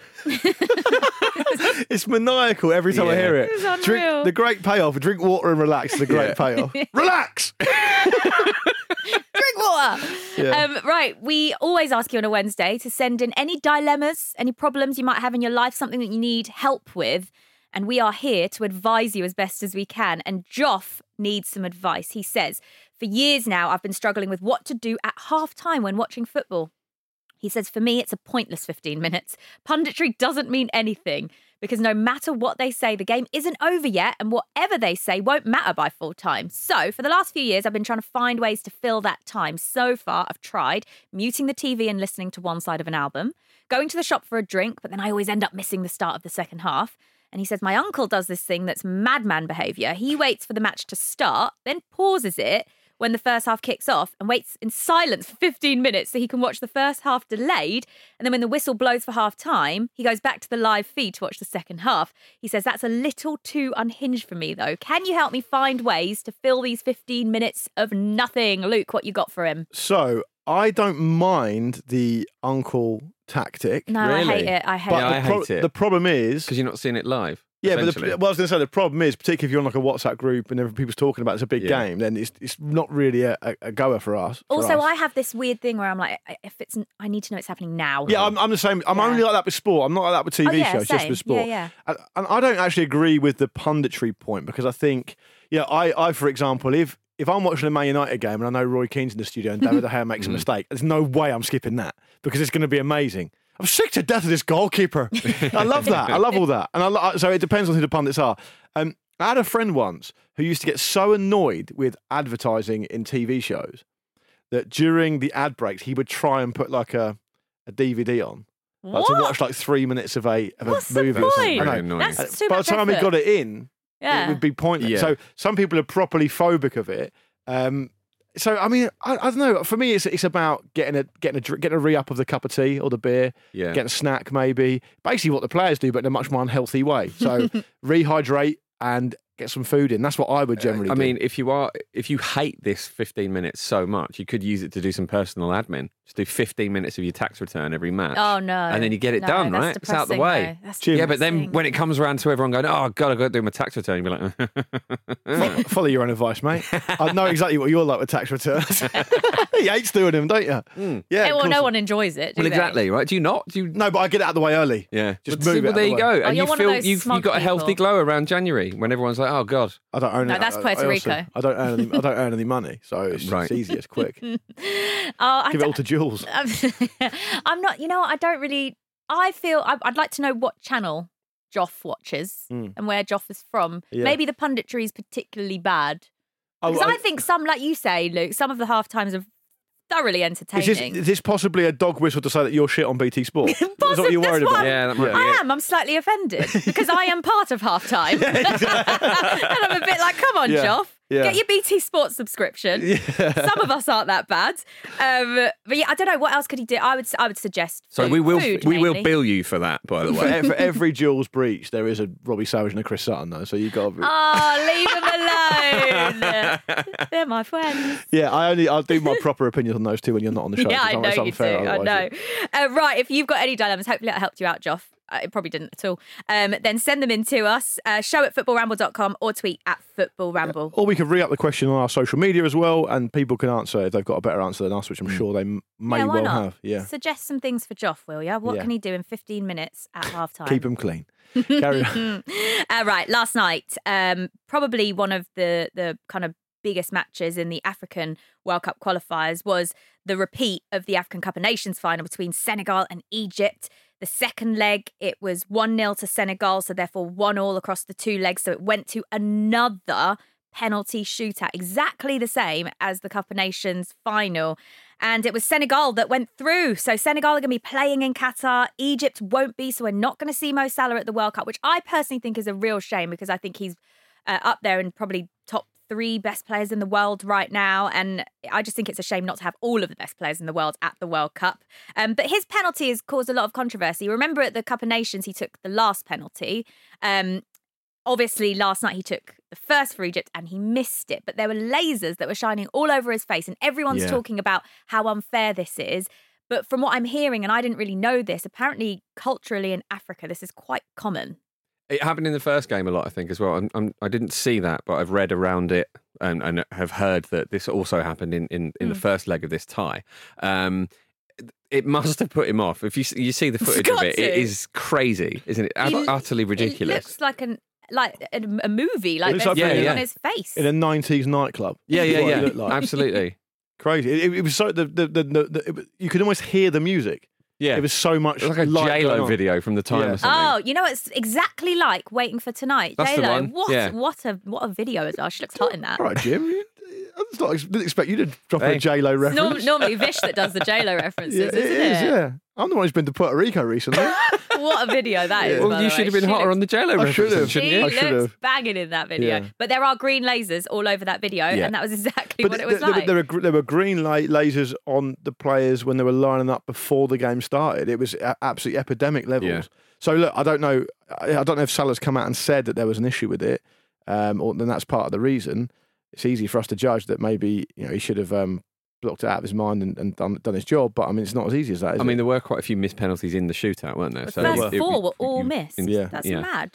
It's maniacal every time yeah. I hear it. It's unreal. Drink, the great payoff. Drink water and relax. The great yeah. payoff. Relax. Drink water. Yeah. Um, right. We always ask you on a Wednesday to send in any dilemmas, any problems you might have in your life, something that you need help with. And we are here to advise you as best as we can. And Joff needs some advice. He says, for years now, I've been struggling with what to do at half time when watching football. He says, for me, it's a pointless fifteen minutes. Punditry doesn't mean anything because no matter what they say, the game isn't over yet and whatever they say won't matter by full time. So for the last few years, I've been trying to find ways to fill that time. So far, I've tried muting the T V and listening to one side of an album, going to the shop for a drink, but then I always end up missing the start of the second half. And he says, my uncle does this thing that's madman behaviour. He waits for the match to start, then pauses it when the first half kicks off and waits in silence for fifteen minutes so he can watch the first half delayed. And then when the whistle blows for half time, he goes back to the live feed to watch the second half. He says, that's a little too unhinged for me, though. Can you help me find ways to fill these fifteen minutes of nothing? Luke, what you got for him? So I don't mind the uncle tactic. No, really? I hate it. I hate but it. Yeah, I pro- hate it. The problem is... Because you're not seeing it live. Yeah, but the, well, I was going to say the problem is, particularly if you're on like a WhatsApp group and every people's talking about it's a big Yeah. game, then it's it's not really a, a, a goer for us. for Also, us. I have this weird thing where I'm like, if it's, I need to know it's happening now. Yeah, I'm, I'm the same. I'm Yeah. only like that with sport. I'm not like that with T V Oh, yeah, shows, just same. with sport. Yeah, yeah. And, and I don't actually agree with the punditry point because I think, yeah, I, I, for example, if if I'm watching a Man United game and I know Roy Keane's in the studio and David De Gea makes a mistake, there's no way I'm skipping that because it's going to be amazing. I'm sick to death of this goalkeeper. I love that. I love all that. And I lo- so it depends on who the pundits are. Um, I had a friend once who used to get so annoyed with advertising in T V shows that during the ad breaks he would try and put like a, a D V D on. Like to What? watch like three minutes of a of What's a the movie or something. point? I know. Very annoying. That's too By the much time he effort. got it in, Yeah. it would be pointless. Yeah. So some people are properly phobic of it. Um, so I mean, I, I don't know. For me, it's it's about getting a getting a dr- getting a re up of the cup of tea or the beer. Yeah. Getting a snack maybe. Basically, what the players do, but in a much more unhealthy way. So rehydrate and get some food in. That's what I would generally I do. mean, if you are, if you hate this fifteen minutes so much, you could use it to do some personal admin. Just do fifteen minutes of your tax return every match. Oh, no. And then you get it No, done, that's right? It's out the depressing, way. though. That's Yeah, but then depressing. when it comes around to everyone going, oh, God, I've got to do my tax return, you'll be like, Follow your own advice, mate. I know exactly what you're like with tax returns. You hates doing them, don't you? Mm. Yeah. Hey, of well, course. no one enjoys it. Do well, they? exactly, right? Do you not? Do you? No, but I get it out of the way early. Yeah. Just Well, move it well, out there the you way. go. Oh, and you're you one of feel those you've, smug you've got a healthy people. glow around January when everyone's like, oh, God. I don't own No, it. that's I- Puerto I also- Rico. I don't earn any. I don't earn any money, so it's, Right. it's easy. It's quick. Oh, I Give it all don't- to Jules. I'm not, you know, what, I don't really, I feel, I- I'd like to know what channel Joff watches Mm. and where Joff is from. Yeah. Maybe the punditry is particularly bad. Oh, Because I, I- think some, like you say, Luke, some of the half times are thoroughly Is entertaining. this, is this possibly a dog whistle to say that you're shit on B T Sport? Is that Possi- what you're worried that's about? what- Yeah, that might be I it. am. I'm slightly offended because I am part of halftime. and I'm a bit like, come on, Yeah, Joff. yeah. Get your B T Sports subscription. Yeah. Some of us aren't that bad. Um, but yeah, I don't know. What else could he do? I would I would suggest So food, we will food, we will mainly. bill you for that, by the For, way. e- for every Jules breach, there is a Robbie Savage and a Chris Sutton, though. So you got. to Oh, leave them alone. They're my friends. Yeah, I only I'll do my proper opinions on those two when you're not on the show. Yeah, I because know it's you do. unfair I otherwise. know. Uh, right, if you've got any dilemmas, hopefully that helped you out, Joff. Uh, it probably didn't at all. Um, then send them in to us. Uh, show at football ramble dot com or tweet at football ramble. Or we could re up the question on our social media as well, and people can answer if they've got a better answer than us, which I'm sure they m- may Yeah, why well not? have. Yeah, Suggest some things for Joff, will ya? What Yeah. can he do in fifteen minutes at half time? keep them clean. Carry on. uh, right, last night, um, probably one of the the kind of biggest matches in the African World Cup qualifiers was the repeat of the African Cup of Nations final between Senegal and Egypt. The second leg, it was one nil to Senegal, so therefore one all across the two legs. So it went to another penalty shootout, exactly the same as the Cup of Nations final. And it was Senegal that went through. So Senegal are going to be playing in Qatar. Egypt won't be, so we're not going to see Mo Salah at the World Cup, which I personally think is a real shame because I think he's uh, up there in probably top three best players in the world right now. And I just think it's a shame not to have all of the best players in the world at the World Cup. Um, but his penalty has caused a lot of controversy. Remember at the Cup of Nations, he took the last penalty. Um, obviously, last night he took the first for Egypt and he missed it. But there were lasers that were shining all over his face and everyone's Yeah. talking about how unfair this is. But from what I'm hearing, and I didn't really know this, apparently culturally in Africa, this is quite common. It happened in the first game a lot, I think, as well. I'm, I'm, I didn't see that, but I've read around it and, and have heard that this also happened in, in, in Mm. the first leg of this tie. Um, it must have put him off. If you s- you see the footage of got it, it to. is crazy, isn't it? He- Utterly It ridiculous. looks like an like a, a movie, like looks there's like something Yeah, yeah. on his face. In a nineties nightclub. Yeah, yeah, That's what it yeah. looked like. Absolutely. Crazy. It, it was so the the, the, the, the it, was- you could almost hear the music. Yeah. It was so much It was like a light J going Lo on. video from the time Yeah. or something. Oh, you know it's exactly like Waiting for Tonight. That's the J-Lo. one, What yeah. what a what a video as well. She looks hot in that. All right, Jim. You- I just not, didn't expect you to drop Hey. a J Lo It's reference. norm- normally Vish that does the J-Lo references, yeah, it isn't it? is. Yeah, I'm the one who's been to Puerto Rico recently. What a video that is. Yeah. Well, by you the should way. have been She hotter looks- on the J Lo I reference, should have. shouldn't She you? I should looks have. banging in that video. Yeah. But there are green lasers all over that video, Yeah. and that was exactly But what th- it was th- like. there, were, gr- there were green la- lasers on the players when they were lining up before the game started. It was a- absolutely epidemic levels. Yeah. So look, I don't know. I I don't know if Salah's come out and said that there was an issue with it, um, or then that's part of the reason. It's easy for us to judge that maybe you know he should have um, blocked it out of his mind and, and done, done his job. But I mean, it's not as easy as that. Is I mean, it? there were quite a few missed penalties in the shootout, weren't there? the So first it- it- four were all you- missed. Yeah. That's Yeah. mad.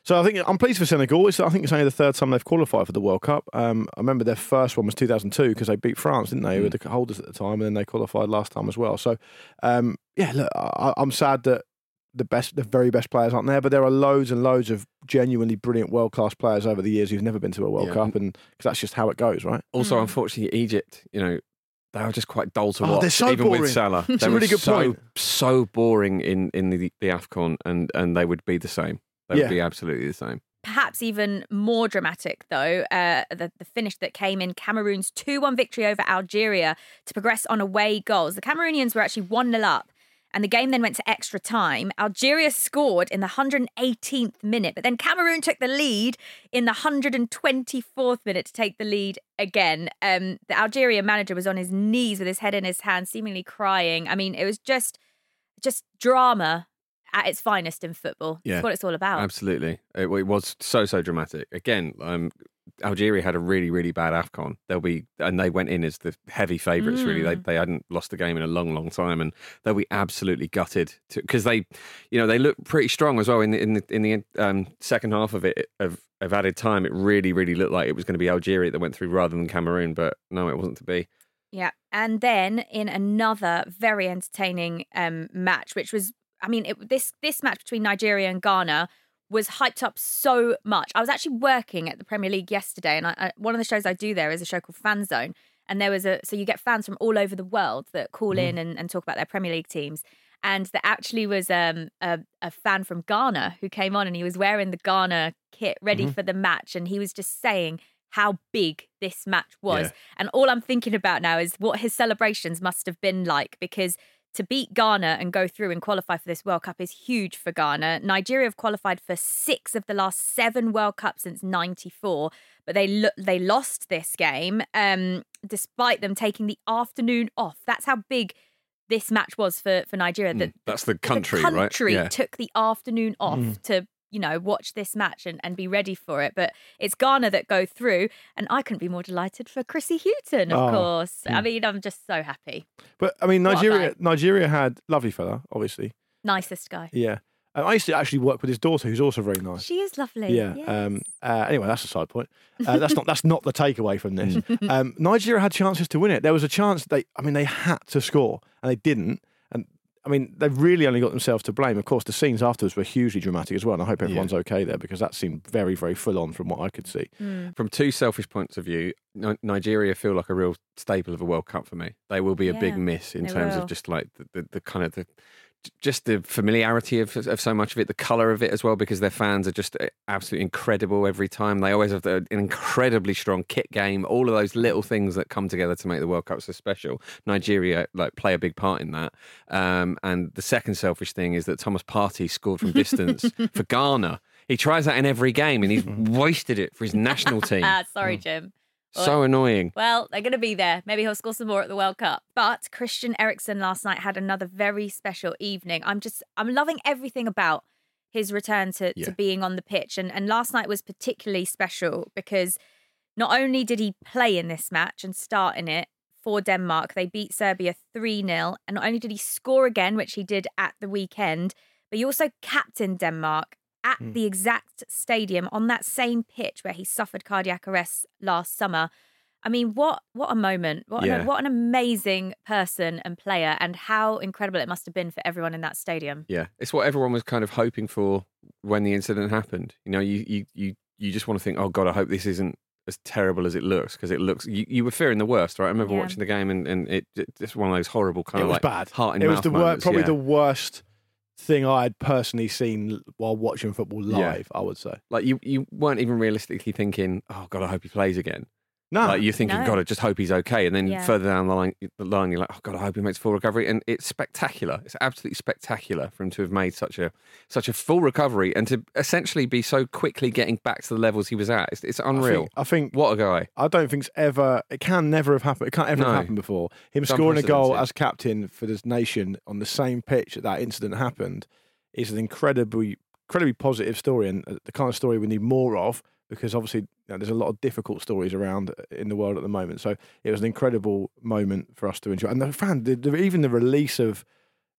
So I think I'm pleased for Senegal. It's, I think it's only the third time they've qualified for the World Cup. Um, I remember their first one was two thousand two because they beat France, didn't they? Who were the holders at the time, and then they qualified last time as well. So um, yeah, look, I, I'm sad that the best, the very best players aren't there, but there are loads and loads of genuinely brilliant world class players over the years who've never been to a World Yeah. Cup, and because that's just how it goes, right? Also, Mm. unfortunately, Egypt, you know, they were just quite dull to Oh, watch. they're so even boring. with Salah, It's they a were really good so point. so boring in in the the AFCON, and and they would be the same. They Yeah. would be absolutely the same. Perhaps even more dramatic, though, uh, the, the finish that came in Cameroon's two one victory over Algeria to progress on away goals. The Cameroonians were actually one nil up, and the game then went to extra time. Algeria scored in the one hundred eighteenth minute, but then Cameroon took the lead in the one hundred twenty-fourth minute to take the lead again. Um, the Algeria manager was on his knees with his head in his hands, seemingly crying. I mean, it was just, just drama at its finest in football. Yeah. That's what it's all about. Absolutely, it, it was so so dramatic. Again, um, Algeria had a really really bad AFCON. They'll be and they went in as the heavy favourites. Really, they Mm. they hadn't lost the game in a long long time, and they'll be absolutely gutted because they, you know, they look pretty strong as well in the in the in the um, second half of it of, of added time. It really really looked like it was going to be Algeria that went through rather than Cameroon, but no, it wasn't to be. Yeah. And then in another very entertaining um, match, which was, I mean, it, this this match between Nigeria and Ghana was hyped up so much. I was actually working at the Premier League yesterday, and I, I, one of the shows I do there is a show called Fan Zone. And there was a, so you get fans from all over the world that call Mm-hmm. in and, and talk about their Premier League teams. And there actually was um, a, a fan from Ghana who came on, and he was wearing the Ghana kit ready Mm-hmm. for the match. And he was just saying how big this match was. Yeah. And all I'm thinking about now is what his celebrations must have been like, because to beat Ghana and go through and qualify for this World Cup is huge for Ghana. Nigeria have qualified for six of the last seven World Cups since ninety-four, but they lo- they lost this game um, despite them taking the afternoon off. That's how big this match was for, for Nigeria. That That's the country, the right? country Yeah. took the afternoon off Mm. to, you know, watch this match and, and be ready for it. But it's Ghana that go through, and I couldn't be more delighted for Chrissy Houghton, of Oh, course. I mm. mean, I'm just so happy. But I mean, What a Nigeria guy. Nigeria had lovely fella, obviously. Nicest guy. Yeah, and I used to actually work with his daughter, who's also very nice. She is lovely. Yeah. yes. Um, uh, anyway, that's a side point. Uh, that's not that's not the takeaway from this. um, Nigeria had chances to win it. There was a chance they, I mean, they had to score and they didn't. And I mean, they've really only got themselves to blame. Of course, the scenes afterwards were hugely dramatic as well. And I hope everyone's okay there because that seemed very, very full on from what I could see. Mm. From two selfish points of view, Ni- Nigeria feel like a real staple of a World Cup for me. They will be a big Yeah, miss in they terms will. of just like the, the, the kind of the just the familiarity of, of so much of it, the colour of it as well, because their fans are just absolutely incredible every time. They always have the, an incredibly strong kit game, all of those little things that come together to make the World Cup so special. Nigeria like play a big part in that. Um, and the second selfish thing is that Thomas Partey scored from distance for Ghana. He tries that in every game and he's wasted it for his national team. Ah, sorry, Jim. So annoying. Well, they're going to be there. Maybe he'll score some more at the World Cup. But Christian Eriksen last night had another very special evening. I'm just, I'm loving everything about his return to, Yeah. to being on the pitch. And, and last night was particularly special because not only did he play in this match and start in it for Denmark, they beat Serbia three nil. And not only did he score again, which he did at the weekend, but he also captained Denmark at Mm. the exact stadium on that same pitch where he suffered cardiac arrest last summer. I mean, what what a moment. What, Yeah. an, what an amazing person and player, and how incredible it must have been for everyone in that stadium. Yeah, it's what everyone was kind of hoping for when the incident happened. You know, you you you, you just want to think, oh God, I hope this isn't as terrible as it looks, because it looks. You, you were fearing the worst, right? I remember Yeah. watching the game, and, and it it's one of those horrible kind It of was like bad. heart in It was mouth the wor- moments, probably yeah. the worst thing I had personally seen while watching football live, I would say. Like you, you weren't even realistically thinking, "Oh God, I hope he plays again." No, like you're thinking, No. "God, I just hope he's okay." And then Yeah. further down the line, the line, you're like, "Oh God, I hope he makes full recovery." And it's spectacular. It's absolutely spectacular for him to have made such a such a full recovery and to essentially be so quickly getting back to the levels he was at. It's, it's I unreal. think, I think What a guy! I don't think it's ever. It can never have happened. It can't ever No. have happened before. Him It's scoring a goal unprecedented. as captain for this nation on the same pitch that that incident happened is an incredibly, incredibly positive story, and the kind of story we need more of. Because obviously, you know, there's a lot of difficult stories around in the world at the moment. So it was an incredible moment for us to enjoy. And the fan, the, the, even the release of like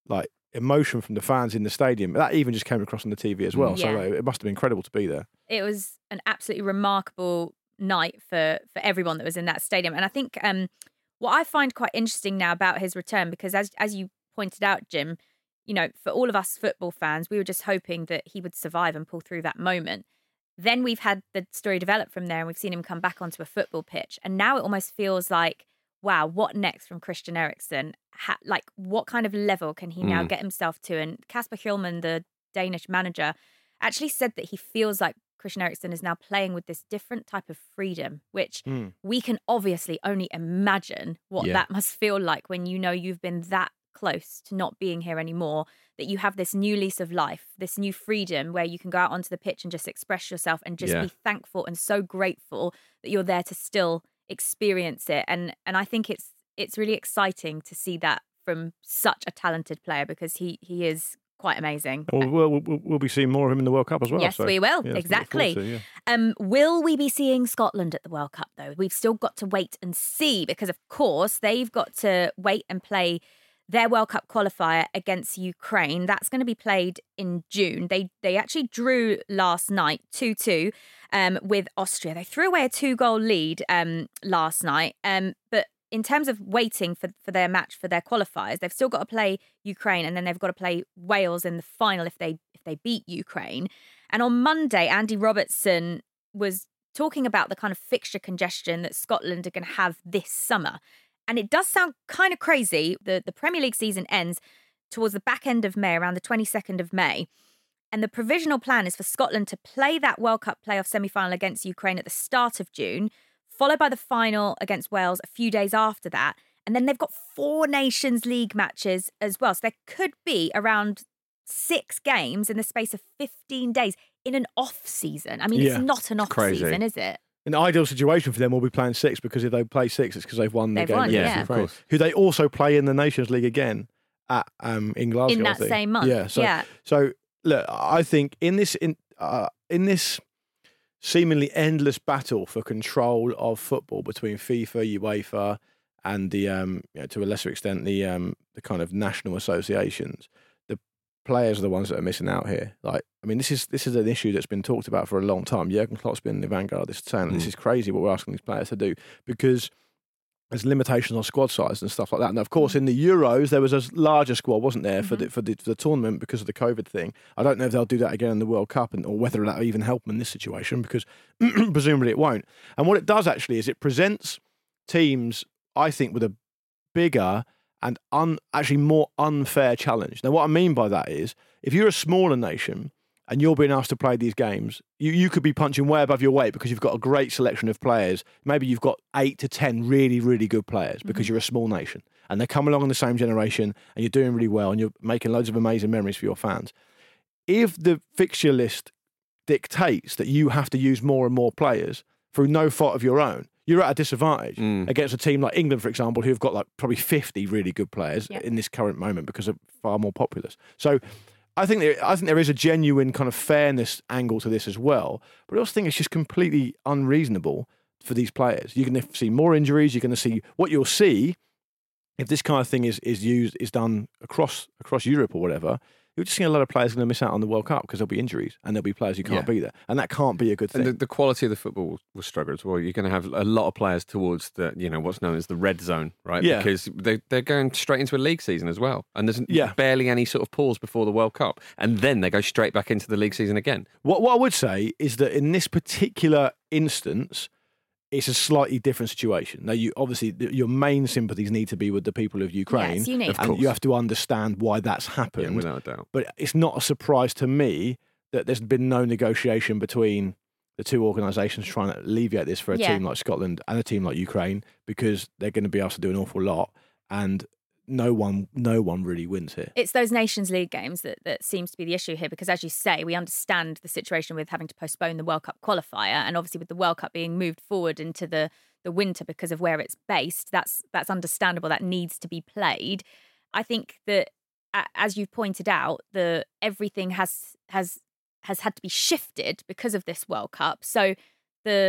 emotion from the fans in the stadium. That even just came across on the T V as well. Yeah. So uh, it must have been incredible to be there. It was an absolutely remarkable night for for everyone that was in that stadium. And I think um, what I find quite interesting now about his return, because as as you pointed out, Jim, you know, for all of us football fans, we were just hoping that he would survive and pull through that moment. Then we've had the story develop from there and we've seen him come back onto a football pitch. And now it almost feels like, wow, what next from Christian Eriksen? Ha- like, what kind of level can he now Mm. get himself to? And Kasper Hjulmand, the Danish manager, actually said that he feels like Christian Eriksen is now playing with this different type of freedom, which Mm. we can obviously only imagine what Yeah. that must feel like when you know you've been that close to not being here anymore, that you have this new lease of life, this new freedom where you can go out onto the pitch and just express yourself and just Yeah. be thankful and so grateful that you're there to still experience it. And and I think it's it's really exciting to see that from such a talented player, because he he is quite amazing. Well, we'll, we'll, we'll be seeing more of him in the World Cup as well. Yes, so, we will. yeah, Exactly. look forward to, yeah. Um, will we be seeing Scotland at the World Cup, though? We've still got to wait and see, because, of course, they've got to wait and play their World Cup qualifier against Ukraine. That's going to be played in June. They they actually drew last night two two um, with Austria. They threw away a two-goal lead um, last night. Um, but in terms of waiting for, for their match for their qualifiers, they've still got to play Ukraine, and then they've got to play Wales in the final if they if they beat Ukraine. And on Monday, Andy Robertson was talking about the kind of fixture congestion that Scotland are going to have this summer. And it does sound kind of crazy. The, the Premier League season ends towards the back end of May, around the twenty-second of May. And the provisional plan is for Scotland to play that World Cup playoff semi-final against Ukraine at the start of June, followed by the final against Wales a few days after that. And then they've got four Nations League matches as well. So there could be around six games in the space of fifteen days in an off season. I mean, Yeah. it's not an off Crazy. season, is it? An ideal situation for them will be playing six, because if they play six, it's because they've won the They've game. won, against yeah. Ukraine, Of course. who they also play in the Nations League again at um, in Glasgow. In I that think. same month, Yeah. So, yeah. so look, I think in this in uh, in this seemingly endless battle for control of football between FIFA, UEFA, and the um, you know, to a lesser extent the um, the kind of national associations, the players are the ones that are missing out here. Like, I mean, this is this is an issue that's been talked about for a long time. Jurgen Klopp's been in the vanguard of this, saying this is crazy what we're asking these players to do, because there's limitations on squad size and stuff like that. And of course, in the Euros, there was a larger squad, wasn't there, for the for the, for the tournament because of the COVID thing. I don't know if they'll do that again in the World Cup, and or whether that'll even help them in this situation, because presumably it won't. And what it does actually is it presents teams, I think, with a bigger and un, actually more unfair challenge. Now, what I mean by that is, if you're a smaller nation and you're being asked to play these games, you, you could be punching way above your weight because you've got a great selection of players. Maybe you've got eight to ten really, really good players because you're a small nation and they come along in the same generation and you're doing really well and you're making loads of amazing memories for your fans. If the fixture list dictates that you have to use more and more players through no fault of your own, you're at a disadvantage Mm. against a team like England, for example, who've got like probably fifty really good players Yeah. in this current moment because they're far more populous. So I think there, I think there is a genuine kind of fairness angle to this as well. But I also think it's just completely unreasonable for these players. You're going to see more injuries. You're going to see what you'll see if this kind of thing is is used is done across across Europe or whatever. You're just seeing a lot of players going to miss out on the World Cup because there'll be injuries and there'll be players who can't Yeah. be there, and that can't be a good thing. And the, the quality of the football will, will struggle as well. You're going to have a lot of players towards the, you know, what's known as the red zone, right? Yeah. Because they, they're going straight into a league season as well. And there's Yeah. barely any sort of pause before the World Cup. And then they go straight back into the league season again. What what I would say is that in this particular instance, it's a slightly different situation. Now, you obviously th- your main sympathies need to be with the people of Ukraine, Yes, you need. Of and course. you have to understand why that's happened. Yeah, without a doubt. But it's not a surprise to me that there's been no negotiation between the two organisations trying to alleviate this for a Yeah. team like Scotland and a team like Ukraine, because they're going to be asked to do an awful lot, and no one, no one really wins here. It's those Nations League games that, that seems to be the issue here, because, as you say, we understand the situation with having to postpone the World Cup qualifier, and obviously with the World Cup being moved forward into the, the winter because of where it's based, that's that's understandable. That needs to be played. I think that, a- as you've pointed out, the everything has has has had to be shifted because of this World Cup. So the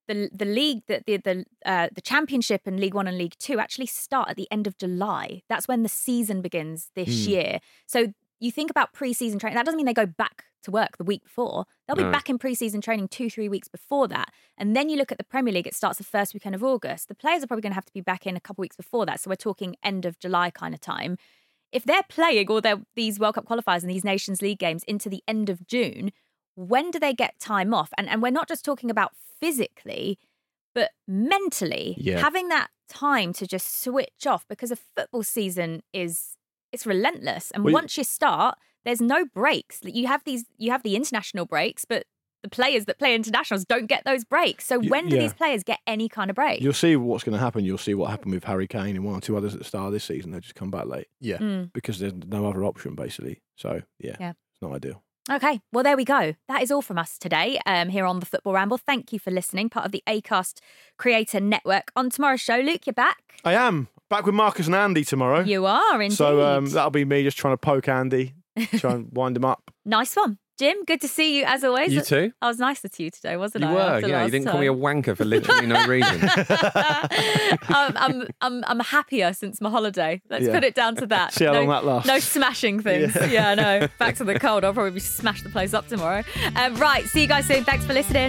the the league, the the the, uh, the Championship and League One and League Two actually start at the end of July. That's when the season begins this Hmm. year. So you think about pre-season training. That doesn't mean they go back to work the week before. They'll be No. back in pre-season training two, three weeks before that. And then you look at the Premier League, it starts the first weekend of August. The players are probably going to have to be back in a couple weeks before that. So we're talking end of July kind of time. If they're playing all their these World Cup qualifiers and these Nations League games into the end of June, when do they get time off? And and we're not just talking about physically, but mentally, Yeah. having that time to just switch off, because a football season is it's relentless. And Well, you- once you start, there's no breaks. You have these you have the international breaks, but the players that play internationals don't get those breaks. So Y- when do yeah. these players get any kind of break? You'll see what's going to happen. You'll see what happened with Harry Kane and one or two others at the start of this season. They just come back late. Yeah. Mm. Because there's no other option, basically. So, yeah, Yeah. it's not ideal. Okay, well, there we go. That is all from us today um, here on the Football Ramble. Thank you for listening, part of the Acast Creator Network. On tomorrow's show, Luke, you're back. I am back with Marcus and Andy tomorrow. You are, indeed. So um, that'll be me just trying to poke Andy, try and wind him up. Nice one. Jim, good to see you as always. You too. I was nicer to you today, wasn't You I? were, after yeah. You last didn't call me a time? wanker for literally no reason. I'm, I'm, I'm, I'm happier since my holiday. Let's Yeah. put it down to that. See how no, long that lasts. No smashing things. Yeah. Yeah, I know. Back to the cold. I'll probably smash the place up tomorrow. Um, right, see you guys soon. Thanks for listening.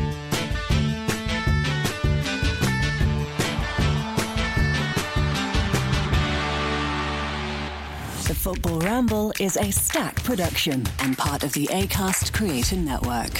The Football Ramble is a Stack production and part of the Acast Creator Network.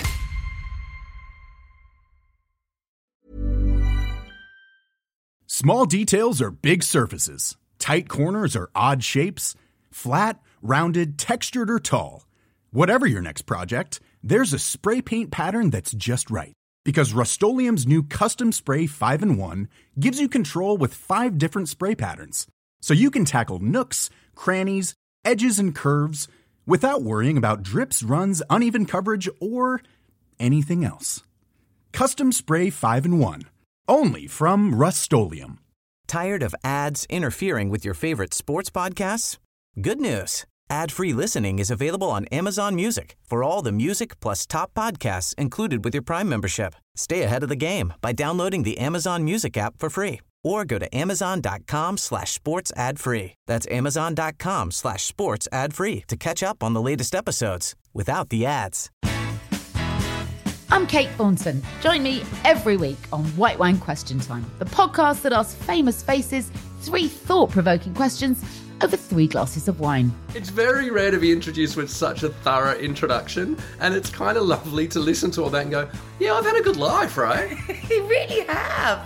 Small details are big surfaces. Tight corners are odd shapes. Flat, rounded, textured, or tall. Whatever your next project, there's a spray paint pattern that's just right. Because Rust-Oleum's new Custom Spray five in one gives you control with five different spray patterns. So you can tackle nooks, crannies, edges, and curves without worrying about drips, runs, uneven coverage, or anything else. Custom Spray five in one. Only from Rust-Oleum. Tired of ads interfering with your favorite sports podcasts? Good news. Ad-free listening is available on Amazon Music for all the music plus top podcasts included with your Prime membership. Stay ahead of the game by downloading the Amazon Music app for free or go to amazon.com slash sports ad free. That's amazon.com slash sports ad free to catch up on the latest episodes without the ads. I'm Kate Thornton. Join me every week on White Wine Question Time, the podcast that asks famous faces three thought-provoking questions over three glasses of wine. It's very rare to be introduced with such a thorough introduction, and it's kind of lovely to listen to all that and go, yeah, I've had a good life, right? You really have.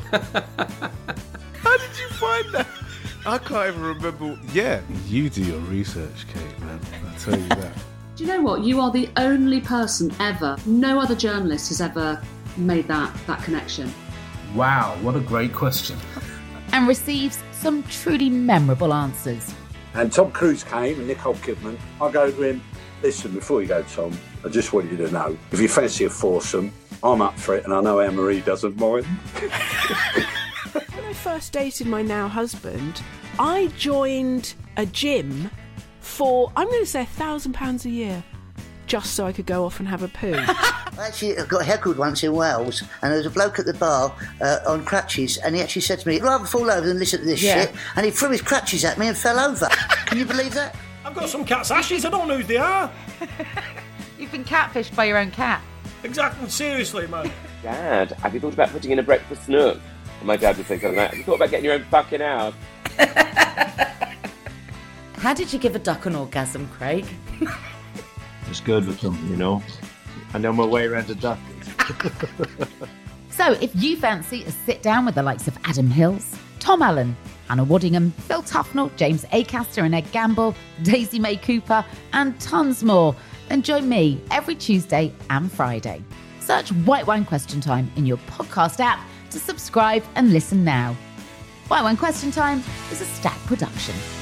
How did you find that? I can't even remember. Yeah, you do your research, Kate, man. I'll tell you that. Do you know what? You are the only person ever, no other journalist has ever made that, that connection. Wow, what a great question. And receives some truly memorable answers. And Tom Cruise came and Nicole Kidman. I go to him, listen, before you go, Tom, I just want you to know, if you fancy a foursome, I'm up for it, and I know Anne-Marie doesn't mind. When I first dated my now husband, I joined a gym for, I'm going to say, a thousand pounds a year, just so I could go off and have a poo. I actually got heckled once in Wales, and there was a bloke at the bar uh, on crutches, and he actually said to me, I'd rather fall over than listen to this Yeah. shit, and he threw his crutches at me and fell over. Can you believe that? I've got some cat's ashes, I don't know who they are. You've been catfished by your own cat. Exactly, seriously, man. Dad, have you thought about putting in a breakfast nook? And my dad would say something like, have you thought about getting your own fucking house? How did you give a duck an orgasm, Craig? It's good with them, you know. I know my way around a duck. So if you fancy a sit down with the likes of Adam Hills, Tom Allen, Anna Waddingham, Phil Tufnell, James Acaster and Ed Gamble, Daisy May Cooper, and tons more, then join me every Tuesday and Friday. Search White Wine Question Time in your podcast app to subscribe and listen now. White Wine Question Time is a Stack production.